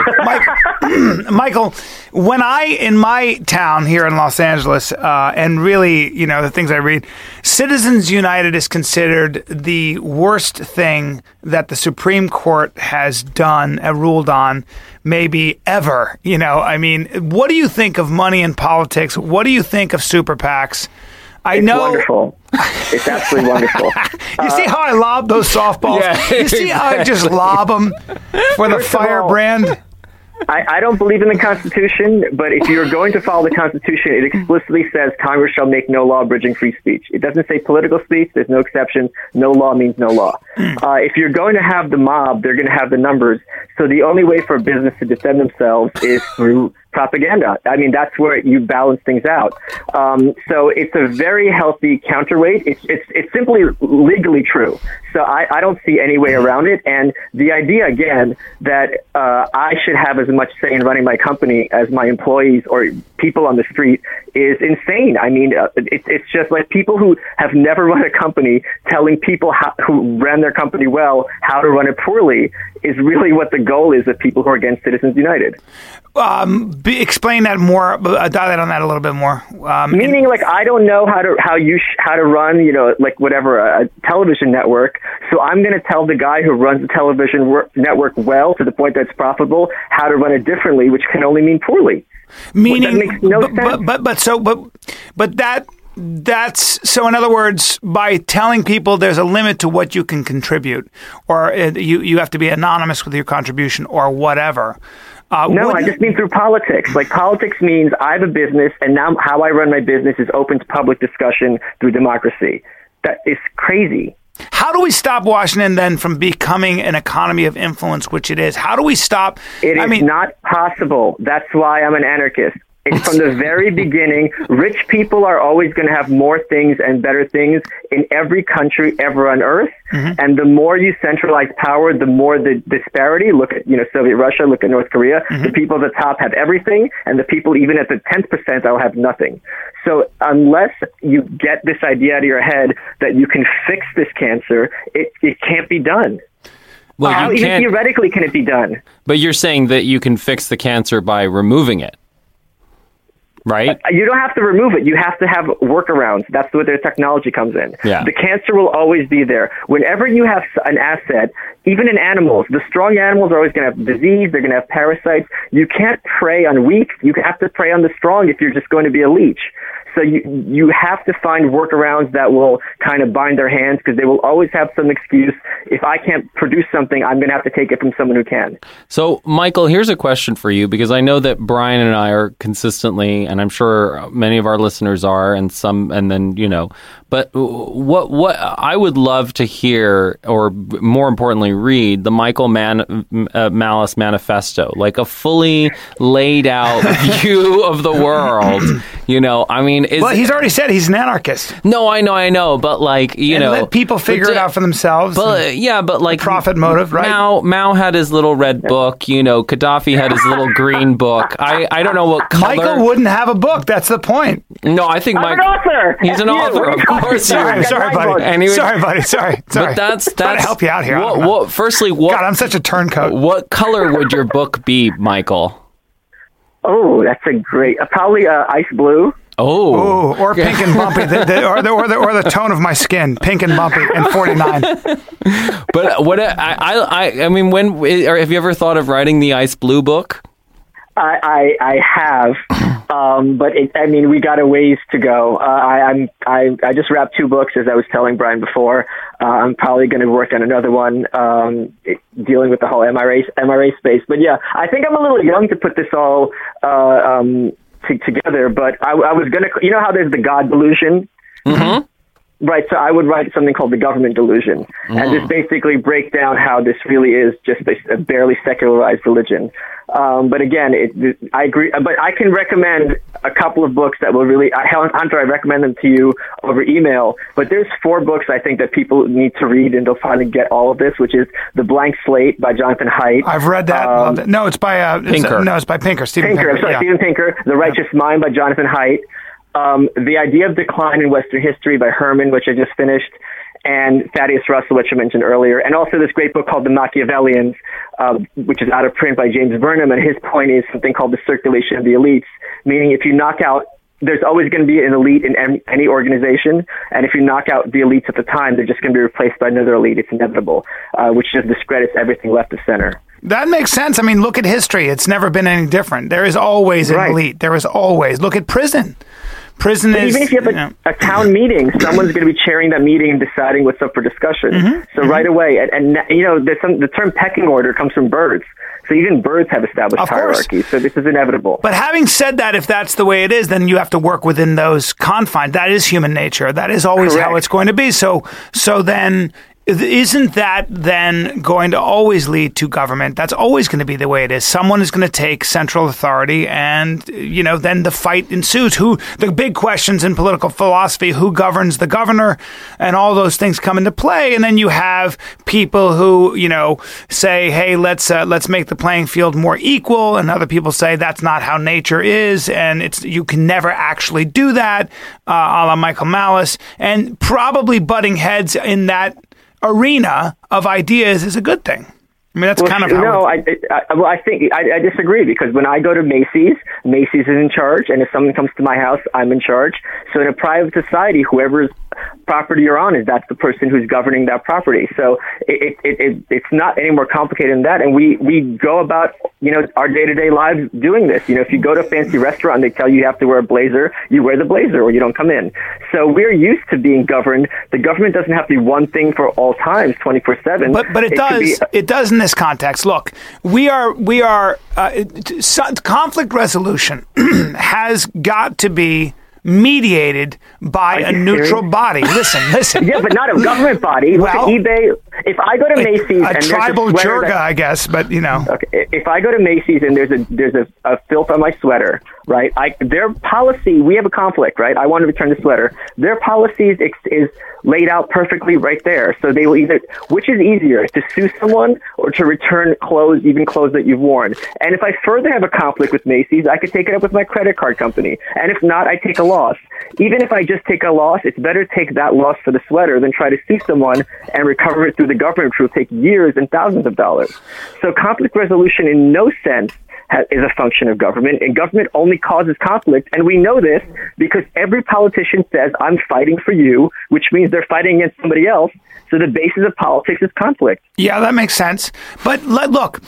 Mike, Michael, when I, in my town here in Los Angeles, uh, and really, you know, the things I read, Citizens United is considered the worst thing that the Supreme Court has done, uh, ruled on, maybe ever. You know, I mean, what do you think of money in politics? What do you think of super PACs? I it's know. Wonderful. It's absolutely wonderful. You uh, see how I lob those softballs? Yeah, you see how I just lob them for the firebrand? I, I don't believe in the Constitution, but if you're going to follow the Constitution, it explicitly says Congress shall make no law abridging free speech. It doesn't say political speech. There's no exception. No law means no law. Uh, if you're going to have the mob, they're going to have the numbers. So the only way for a business to defend themselves is through propaganda. I mean, that's where you balance things out. Um, so it's a very healthy counterweight. It's, it's, it's simply legally true. So I, I don't see any way around it. And the idea, again, that uh, I should have as much say in running my company as my employees or people on the street is insane. I mean, uh, it, it's just like people who have never run a company telling people how, who ran their company well how to run it poorly is really what the goal is of people who are against Citizens United. Um, be, explain that more. Uh, dial on that a little bit more. Um, Meaning, and, like, I don't know how to how you sh- how to run, you know, like whatever a television network. So I'm going to tell the guy who runs the television wor- network well to the point that's profitable how to run it differently, which can only mean poorly. Meaning, that makes no but, sense. But, but but so but but that. That's so. In other words, by telling people there's a limit to what you can contribute, or uh, you you have to be anonymous with your contribution, or whatever. Uh, no, I just mean through politics. Like, politics means I have a business, and now how I run my business is open to public discussion through democracy. That is crazy. How do we stop Washington then from becoming an economy of influence, which it is? How do we stop? It I is mean, not possible. That's why I'm an anarchist. It's from the very beginning. Rich people are always going to have more things and better things in every country ever on earth. Mm-hmm. And the more you centralize power, the more the disparity. Look at, you know, Soviet Russia, look at North Korea. Mm-hmm. The people at the top have everything, and the people even at the tenth percentile have nothing. So unless you get this idea out of your head that you can fix this cancer, it, it can't be done. Well, How you even can't, theoretically can it be done? But you're saying that you can fix the cancer by removing it. Right? You don't have to remove it. You have to have workarounds. That's where their technology comes in. Yeah. The cancer will always be there. Whenever you have an asset, even in animals, the strong animals are always going to have disease. They're going to have parasites. You can't prey on weak. You have to prey on the strong if you're just going to be a leech. So you you have to find workarounds that will kind of bind their hands, because they will always have some excuse. If I can't produce something, I'm going to have to take it from someone who can. So, Michael, here's a question for you, because I know that Brian and I are consistently, and I'm sure many of our listeners are, and some, and then, you know, but what what I would love to hear, or more importantly, read the Michael Man, uh, Malice Manifesto, like a fully laid out view of the world. You know, I mean, is, well, he's already said he's an anarchist. No, I know, I know, but like, you and know, let people figure but, it out for themselves. But yeah, but like profit motive, right? Mao, Mao had his little red book. You know, Gaddafi had his little green book. I, I don't know what color. Michael wouldn't have a book. That's the point. No, I think I'm Mike. an author. He's an You, author, of course. Sorry, you sorry, buddy. Anyway, sorry, buddy. Sorry, sorry. But that's that's trying to help you out here. What, what, firstly, what? God, I'm such a turncoat. What color would your book be, Michael? Oh, that's a great. Uh, probably uh, ice blue. Oh, Ooh, or pink and bumpy, the, the, or, the, or, the, or the tone of my skin, pink and bumpy, and forty-nine. But what I, I, I mean, when or have you ever thought of writing the ice blue book? I, I, I have, um, but it, I mean, we got a ways to go. Uh, I, I'm, I, I just wrapped two books, as I was telling Brian before. Uh, I'm probably going to work on another one, um, it, dealing with the whole M R A, M R A space. But yeah, I think I'm a little young to put this all, uh, um, t- together, but I, I was going to, you know how there's the God delusion? Mm-hmm. Right, so I would write something called the government delusion, mm. and just basically break down how this really is just a, a barely secularized religion. Um, but again, it, I agree. But I can recommend a couple of books that will really, Hunter, I recommend them to you over email. But there's four books I think that people need to read, and they'll finally get all of this, which is The Blank Slate by Jonathan Haidt. I've read that. Um, loved it. No, it's by uh, Pinker. It's, no, it's by Pinker. Stephen Pinker. Pinker. I'm sorry, yeah. Stephen Pinker. The Righteous yeah. Mind by Jonathan Haidt. Um, The Idea of Decline in Western History by Herman, which I just finished, and Thaddeus Russell, which I mentioned earlier, and also this great book called The Machiavellians, uh, which is out of print by James Burnham, and his point is something called the circulation of the elites, meaning if you knock out, there's always going to be an elite in any, any organization, and if you knock out the elites at the time, they're just going to be replaced by another elite. It's inevitable, uh, which just discredits everything left of center. That makes sense. I mean, look at history. It's never been any different. There is always an right. elite. There is always. Look at prison. Prison but is, even if you have a, you know, a town meeting, someone's going to be chairing that meeting and deciding what's up for discussion. Mm-hmm, so mm-hmm. right away, and, and you know, there's some, the term pecking order comes from birds. So even birds have established of hierarchies. So this is inevitable. But having said that, if that's the way it is, then you have to work within those confines. That is human nature. That is always Correct. how it's going to be. So, so then. Isn't that then going to always lead to government? That's always going to be the way it is. Someone is going to take central authority, and you know, then the fight ensues. Who the big questions in political philosophy? Who governs the governor? And all those things come into play. And then you have people who you know say, "Hey, let's uh, let's make the playing field more equal," and other people say that's not how nature is, and it's you can never actually do that, uh, a la Michael Malice, and probably butting heads in that arena of ideas is a good thing. I mean, that's well, kind of how no. I, I, well, I think I, I disagree because when I go to Macy's, Macy's is in charge, and if someone comes to my house, I'm in charge. So in a private society, whoever's property you're on is that's the person who's governing that property. So it, it, it it's not any more complicated than that. And we we go about you know our day to day lives doing this. You know, if you go to a fancy restaurant, they tell you you have to wear a blazer. You wear the blazer, or you don't come in. So we're used to being governed. The government doesn't have to be one thing for all times, twenty four seven. But but it, it does be, it does in this context. Look, we are we are uh, conflict resolution has got to be mediated by a neutral serious? body. Listen, listen. Yeah, but not a government body. Well, Look at eBay. If I go to Macy's, a, a and tribal a jerga, that, I guess, but you know. Okay, if I go to Macy's and there's a there's a, a filth on my sweater, right? I their policy. We have a conflict, right? I want to return the sweater. Their policy is, is laid out perfectly right there. So they will either, which is easier, to sue someone or to return clothes, even clothes that you've worn. And if I further have a conflict with Macy's, I could take it up with my credit card company. And if not, I take a loss. Even if I just take a loss, it's better to take that loss for the sweater than try to sue someone and recover it through the government, which will take years and thousands of dollars. So conflict resolution in no sense is a function of government, and government only causes conflict. And we know this because every politician says, I'm fighting for you, which means they're fighting against somebody else. So the basis of politics is conflict. Yeah, that makes sense. But let, look,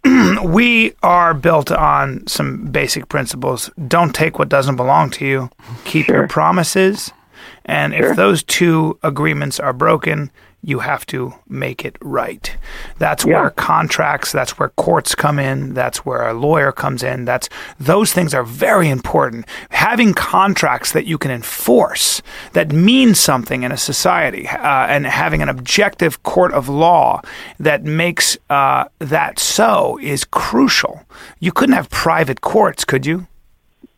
we are built on some basic principles. Don't take what doesn't belong to you. Keep sure. your promises. And sure. if those two agreements are broken, you have to make it right. That's yeah. where contracts, that's where courts come in, that's where a lawyer comes in. That's those things are very important. Having contracts that you can enforce, that mean something in a society, uh, and having an objective court of law that makes uh, that so is crucial. You couldn't have private courts, could you?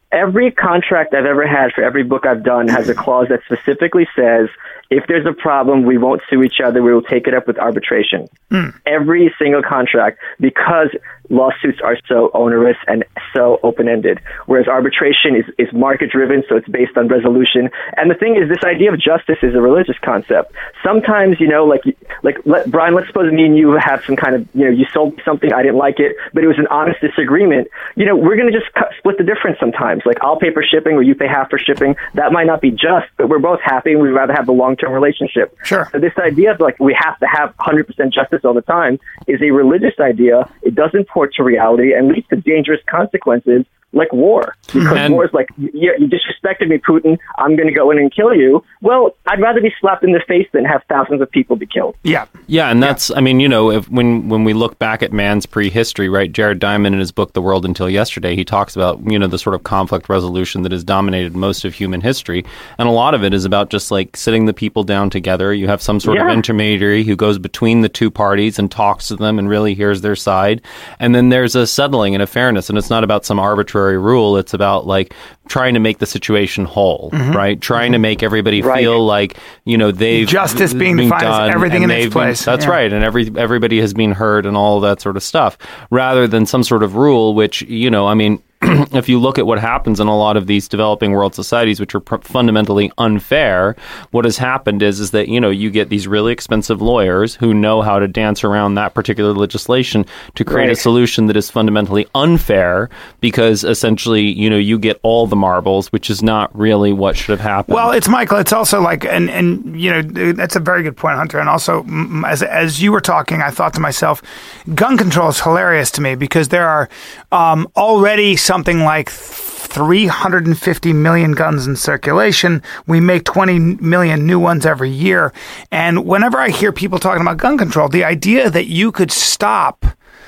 every contract I've ever had for every book I've done has a clause that specifically says, if there's a problem, we won't sue each other. We will take it up with arbitration. Mm. Every single contract, because lawsuits are so onerous and so open-ended, whereas arbitration is, is market-driven, so it's based on resolution. And the thing is, this idea of justice is a religious concept. Sometimes, you know, like, like let, Brian, let's suppose me and you have some kind of, you know, you sold me something, I didn't like it, but it was an honest disagreement. You know, we're going to just cut, split the difference sometimes. Like, I'll pay for shipping or you pay half for shipping. That might not be just, but we're both happy and we'd rather have the long-term relationship. Sure. So this idea of, like, we have to have one hundred percent justice all the time is a religious idea. It doesn't port to reality and leads to dangerous consequences like war. Because And- war is like, you, you disrespected me, Putin, I'm going to go in and kill you. Well, I'd rather be slapped in the face than have thousands of people be killed. Yeah. Yeah, and that's, I mean, you know, if, when when we look back at man's prehistory, right, Jared Diamond in his book, The World Until Yesterday, he talks about, you know, the sort of conflict resolution that has dominated most of human history. And a lot of it is about just like sitting the people down together. You have some sort Yeah. of intermediary who goes between the two parties and talks to them and really hears their side. And then there's a settling and a fairness. And it's not about some arbitrary rule. It's about like trying to make the situation whole, Mm-hmm. right? Trying to make everybody Right. feel like, you know, they've Justice being defined as done everything and in its they've been- place. that's Yeah. right. And every everybody has been heard and all of that sort of stuff, rather than some sort of rule, which, you know, I mean, if you look at what happens in a lot of these developing world societies, which are pr- fundamentally unfair, what has happened is is that, you know, you get these really expensive lawyers who know how to dance around that particular legislation to create Right. a solution that is fundamentally unfair, because essentially, you know, you get all the marbles, which is not really what should have happened. Well, it's Michael. It's also like, and and you know, that's a very good point, Hunter. And also, mm, as as you were talking, I thought to myself, gun control is hilarious to me because there are um, already something like three hundred fifty million guns in circulation. We make twenty million new ones every year. And whenever I hear people talking about gun control, the idea that you could stop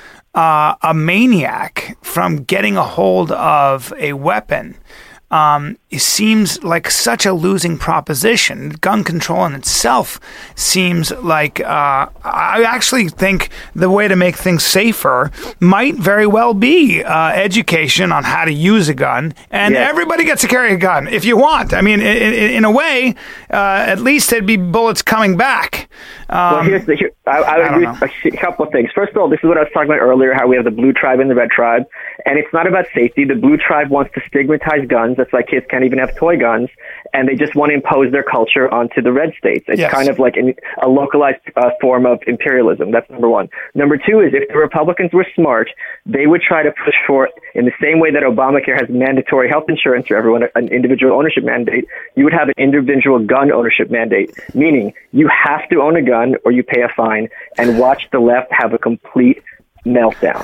uh, a maniac from getting a hold of a weapon Um, it seems like such a losing proposition. Gun control in itself seems like, uh, I actually think the way to make things safer might very well be uh, education on how to use a gun. And Yeah. everybody gets to carry a gun if you want. I mean, in, in a way, uh, at least there'd be bullets coming back. Um, Well, here's the, here, I, I would I agree don't with a couple of things. First of all, this is what I was talking about earlier, how we have the blue tribe and the red tribe. And it's not about safety. The blue tribe wants to stigmatize guns. That's why kids can't even have toy guns. And they just want to impose their culture onto the red states. It's Yes. kind of like an, a localized uh, form of imperialism. That's number one. Number two is if the Republicans were smart, they would try to push for, in the same way that Obamacare has mandatory health insurance for everyone, an individual ownership mandate, you would have an individual gun ownership mandate, meaning you have to own a gun or you pay a fine, and watch the left have a complete meltdown.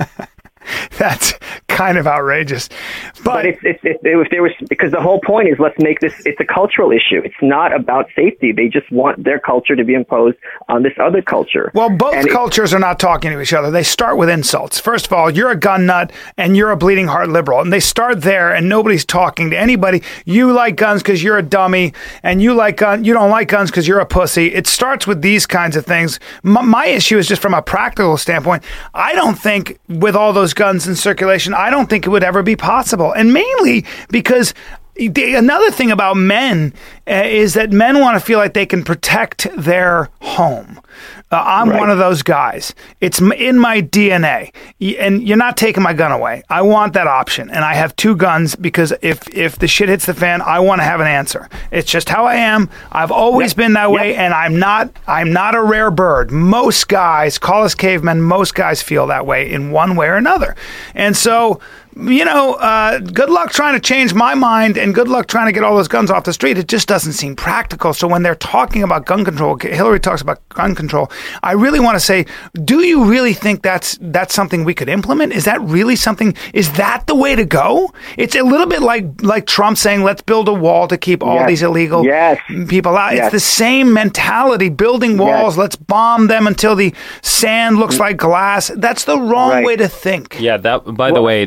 That's kind of outrageous. But, But it's, it's, it's, if there was, because the whole point is let's make this, it's a cultural issue. It's not about safety. They just want their culture to be imposed on this other culture. well, both And it- cultures are not talking to each other. They start with insults. First of all, you're a gun nut and you're a bleeding heart liberal. And they start there and nobody's talking to anybody. You like guns because you're a dummy, and you like gun, you don't like guns because you're a pussy. It starts with these kinds of things. My, my issue is just from a practical standpoint. I don't think with all those guns in circulation, I don't think it would ever be possible. And mainly because the, another thing about men uh, is that men want to feel like they can protect their home. Uh, I'm Right. one of those guys. It's m- in my D N A, Y- and you're not taking my gun away. I want that option, and I have two guns because if if the shit hits the fan, I want to have an answer. It's just how I am. I've always Yep. been that way, Yep. and I'm not I'm not a rare bird. Most guys, call us cavemen, most guys feel that way in one way or another, and so. You know, uh, good luck trying to change my mind, and good luck trying to get all those guns off the street. It just doesn't seem practical. So when they're talking about gun control, Hillary talks about gun control, I really want to say, do you really think that's that's something we could implement? Is that really something? Is that the way to go? It's a little bit like like Trump saying, let's build a wall to keep all Yes. these illegal Yes. people out. Yes. It's the same mentality, building walls. Yes. Let's bomb them until the sand looks like glass. That's the wrong Right. way to think. Yeah, that. By the Well- way, that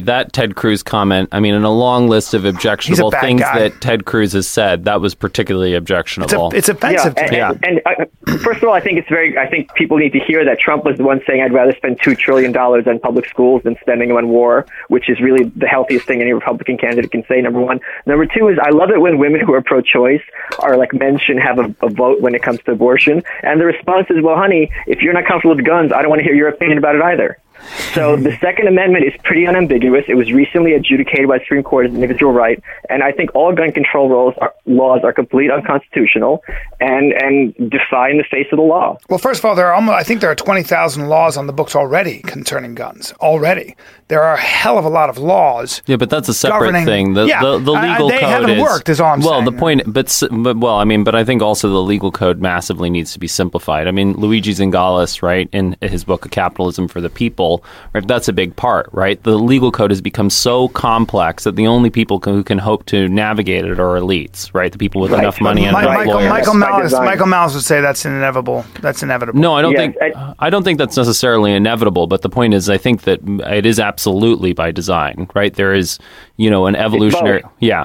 Ted Cruz comment. I mean, in a long list of objectionable bad things guy. that Ted Cruz has said, that was particularly objectionable. It's, a, it's offensive yeah, to me. and, and, and uh, first of all, I think it's very. I think people need to hear that Trump was the one saying, "I'd rather spend two trillion dollars on public schools than spending them on war," which is really the healthiest thing any Republican candidate can say. Number one. Number two is I love it when women who are pro-choice are like, men shouldn't have a, a vote when it comes to abortion, and the response is, "Well, honey, if you're not comfortable with guns, I don't want to hear your opinion about it either." So the Second Amendment is pretty unambiguous. It was recently adjudicated by the Supreme Court as an individual right, and I think all gun control laws are, laws are completely unconstitutional and and defy in the face of the law. Well, first of all, there are almost, I think there are twenty thousand laws on the books already concerning guns. Already. There are a hell of a lot of laws. Yeah, but that's a separate governing- thing. The, yeah, the, the legal uh, they code haven't is, worked, is all I'm well, saying. the point, but, s- but well, I mean, but I think also the legal code massively needs to be simplified. I mean, Luigi Zingales, right, in his book, A Capitalism for the People, right, that's a big part, right? The legal code has become so complex that the only people can, who can hope to navigate it are elites, right? The people with Right. enough money and Mi- enough Michael, lawyers. Michael By Malice, design. Michael Malice would say that's inevitable. That's inevitable. No, I don't Yes, think I- I don't think that's necessarily inevitable. But the point is, I think that it is absolutely by design, right? There is, you know, an evolutionary, both. yeah.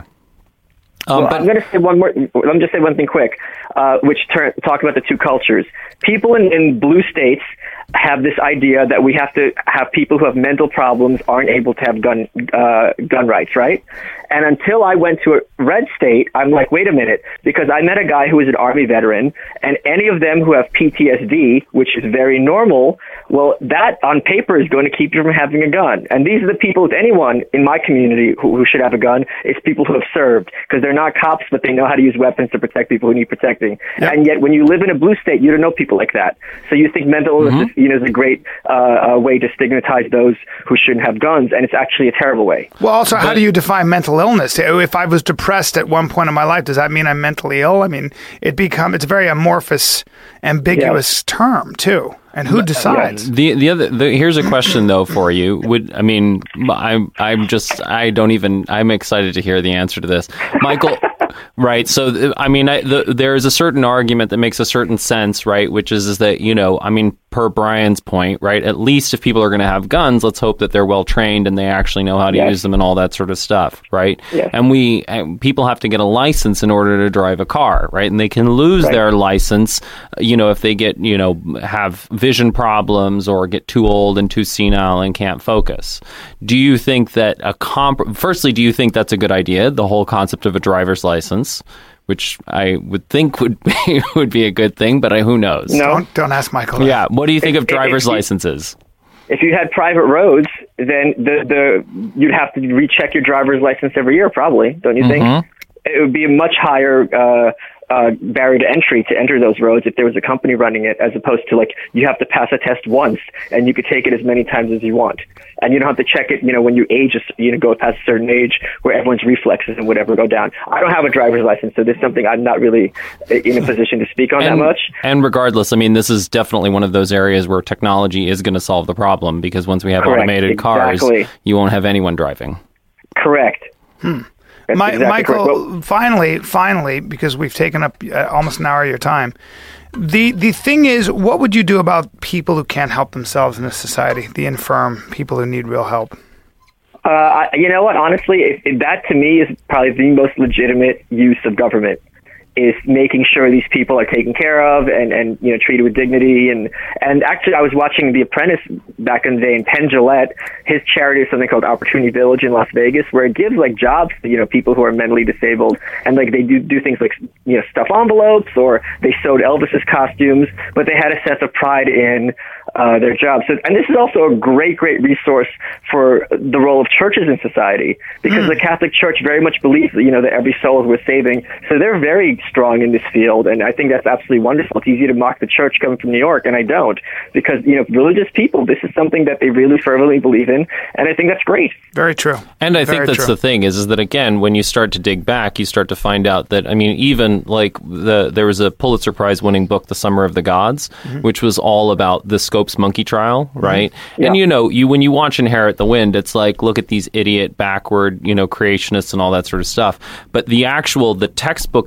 Um, Well, but I'm going to say one more. Let me just say one thing quick, uh, which turn, talk about the two cultures. People in, in blue states have this idea that we have to have people who have mental problems aren't able to have gun uh, gun rights, right? And until I went to a red state, I'm like, wait a minute, because I met a guy who was an Army veteran, and any of them who have P T S D, which is very normal, well, that on paper is going to keep you from having a gun. And these are the people, if anyone in my community who, who should have a gun, it's people who have served, because they're not cops, but they know how to use weapons to protect people who need protecting. Yep. And yet, when you live in a blue state, you don't know people like that. So you think mental illness Mm-hmm. is, you know, is a great uh, uh, way to stigmatize those who shouldn't have guns, and it's actually a terrible way. Well, also, how But- do you define mental illness? If I was depressed at one point in my life, does that mean I'm mentally ill? I mean, it become it's a very amorphous, ambiguous term too. And who decides? The the other the, here's a question though for you. Would I mean I'm I'm just I don't even I'm excited to hear the answer to this, Michael. Right. So I mean I, the, there is a certain argument that makes a certain sense, right? Which is, is that, you know, I mean, per Brian's point, right? At least if people are going to have guns, let's hope that they're well trained and they actually know how to Yes. use them and all that sort of stuff, right? Yes. And we and people have to get a license in order to drive a car, right? And they can lose Right. their license, you know, if they get, you know, have vision problems or get too old and too senile and can't focus. Do you think that a comp? Firstly, do you think that's a good idea? The whole concept of a driver's license, which I would think would be would be a good thing, but I, who knows? No. Don't don't ask Michael. that. Yeah. What do you think of If- if- driver's if you- licenses? If you had private roads, then the, the you'd have to recheck your driver's license every year, probably, don't you think? It would be a much higher uh, uh, barrier to entry to enter those roads if there was a company running it, as opposed to like you have to pass a test once and you could take it as many times as you want, and you don't have to check it. You know, when you age, you know, go past a certain age where everyone's reflexes and whatever go down. I don't have a driver's license, so this is something I'm not really in a position to speak on that And, much. and regardless, I mean, this is definitely one of those areas where technology is going to solve the problem, because once we have Correct. automated cars, Exactly. you won't have anyone driving. Correct. That's My, exactly Michael, correct. Well, finally, finally, because we've taken up uh, almost an hour of your time, the the thing is, what would you do about people who can't help themselves in this society? The infirm, people who need real help. Uh, I, you know what? Honestly, if, if that to me is probably the most legitimate use of government, is making sure these people are taken care of and, and you know treated with dignity. And and actually, I was watching The Apprentice back in the day, and Penn Jillette, his charity is something called Opportunity Village in Las Vegas, where it gives like jobs to you know people who are mentally disabled, and like they do do things like you know stuff envelopes, or they sewed Elvis's costumes, but they had a sense of pride in uh, their job. So, and this is also a great, great resource for the role of churches in society, because the Catholic Church very much believes that, you know, that every soul is worth saving. So they're very strong in this field, and I think that's absolutely wonderful. It's easy to mock the church coming from New York, and I don't, because, you know, religious people, this is something that they really fervently believe in, and I think that's great. Very true. And I think Very that's true. the thing is, is that, again, when you start to dig back, you start to find out that, I mean, even like the there was a Pulitzer Prize winning book, The Summer of the Gods, Mm-hmm. which was all about the Scopes monkey trial, right? Yeah. And, you know, you when you watch Inherit the Wind, it's like, look at these idiot, backward, you know, creationists and all that sort of stuff. But the actual, the textbook that they were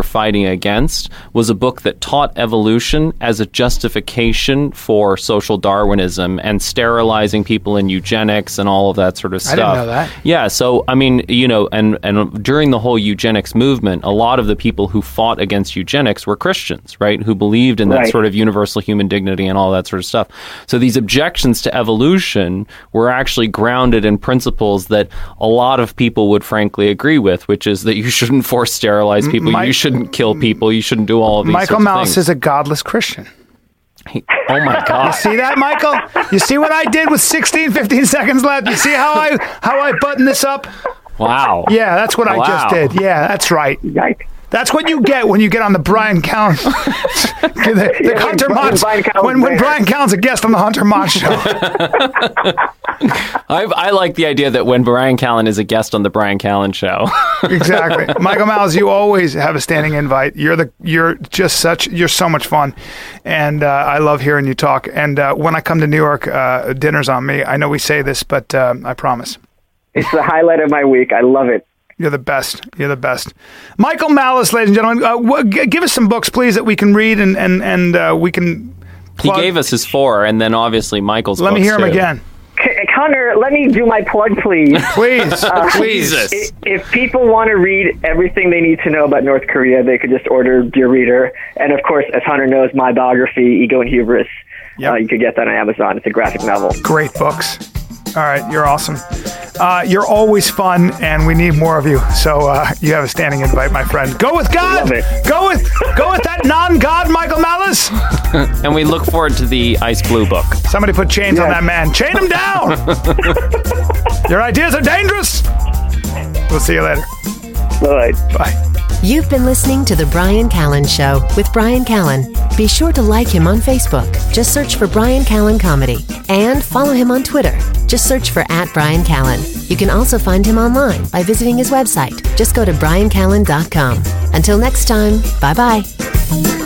were fighting against was a book that taught evolution as a justification for social Darwinism and sterilizing people in eugenics and all of that sort of stuff. I didn't know that. Yeah, so, I mean, you know, and, and during the whole eugenics movement, a lot of the people who fought against eugenics were Christians, right, who believed in that Right. sort of universal human dignity and all that sort of stuff. So these objections to evolution were actually grounded in principles that a lot of people would frankly agree with, which is that you shouldn't force sterilize people, Mike- you shouldn't kill people, you shouldn't do all of these Michael sorts of Malice things. is a godless Christian. He- oh my God. See that, Michael? You see what I did with sixteen, fifteen seconds left? You see how I how I button this up? Wow. Yeah, that's what I Wow. just did. Yeah, that's right. Yikes. That's what you get when you get on the Brian Callen. the the Yeah, Hunter when Mott. Brian Callen's When, when there. Brian Callen's a guest on the Hunter Mott show. I, I like the idea that when Brian Callen is a guest on the Brian Callen show. Exactly. Michael Malice, you always have a standing invite. You're the you're just such you're so much fun, and uh, I love hearing you talk. And uh, when I come to New York, uh, dinner's on me. I know we say this, but uh, I promise. It's the highlight of my week. I love it. You're the best. You're the best. Michael Malice, ladies and gentlemen, uh, w- g- give us some books, please, that we can read and and and uh, we can. He plug. gave us his four, and then obviously Michael's Let me books, hear him too. again, C- Connor, let me do my plug, please. please. please. Jesus. I- If people want to read everything they need to know about North Korea, they could just order Dear Reader. And of course, as Hunter knows, my biography, Ego and Hubris. Yep. Uh, you could get that on Amazon. It's a graphic novel. Great books. All right, you're awesome. Uh, you're always fun, and we need more of you. So uh, you have a standing invite, my friend. Go with God. Love it. Go with go with that non-God, Michael Malice. And we look forward to the Ice Blue book. Somebody put chains on Yeah. that man. Chain him down. Your ideas are dangerous. We'll see you later. Bye. Bye. You've been listening to The Brian Callen Show with Brian Callen. Be sure to like him on Facebook. Just search for Brian Callen Comedy. And follow him on Twitter. Just search for at Brian Callen. You can also find him online by visiting his website. Just go to brian callen dot com. Until next time, bye-bye.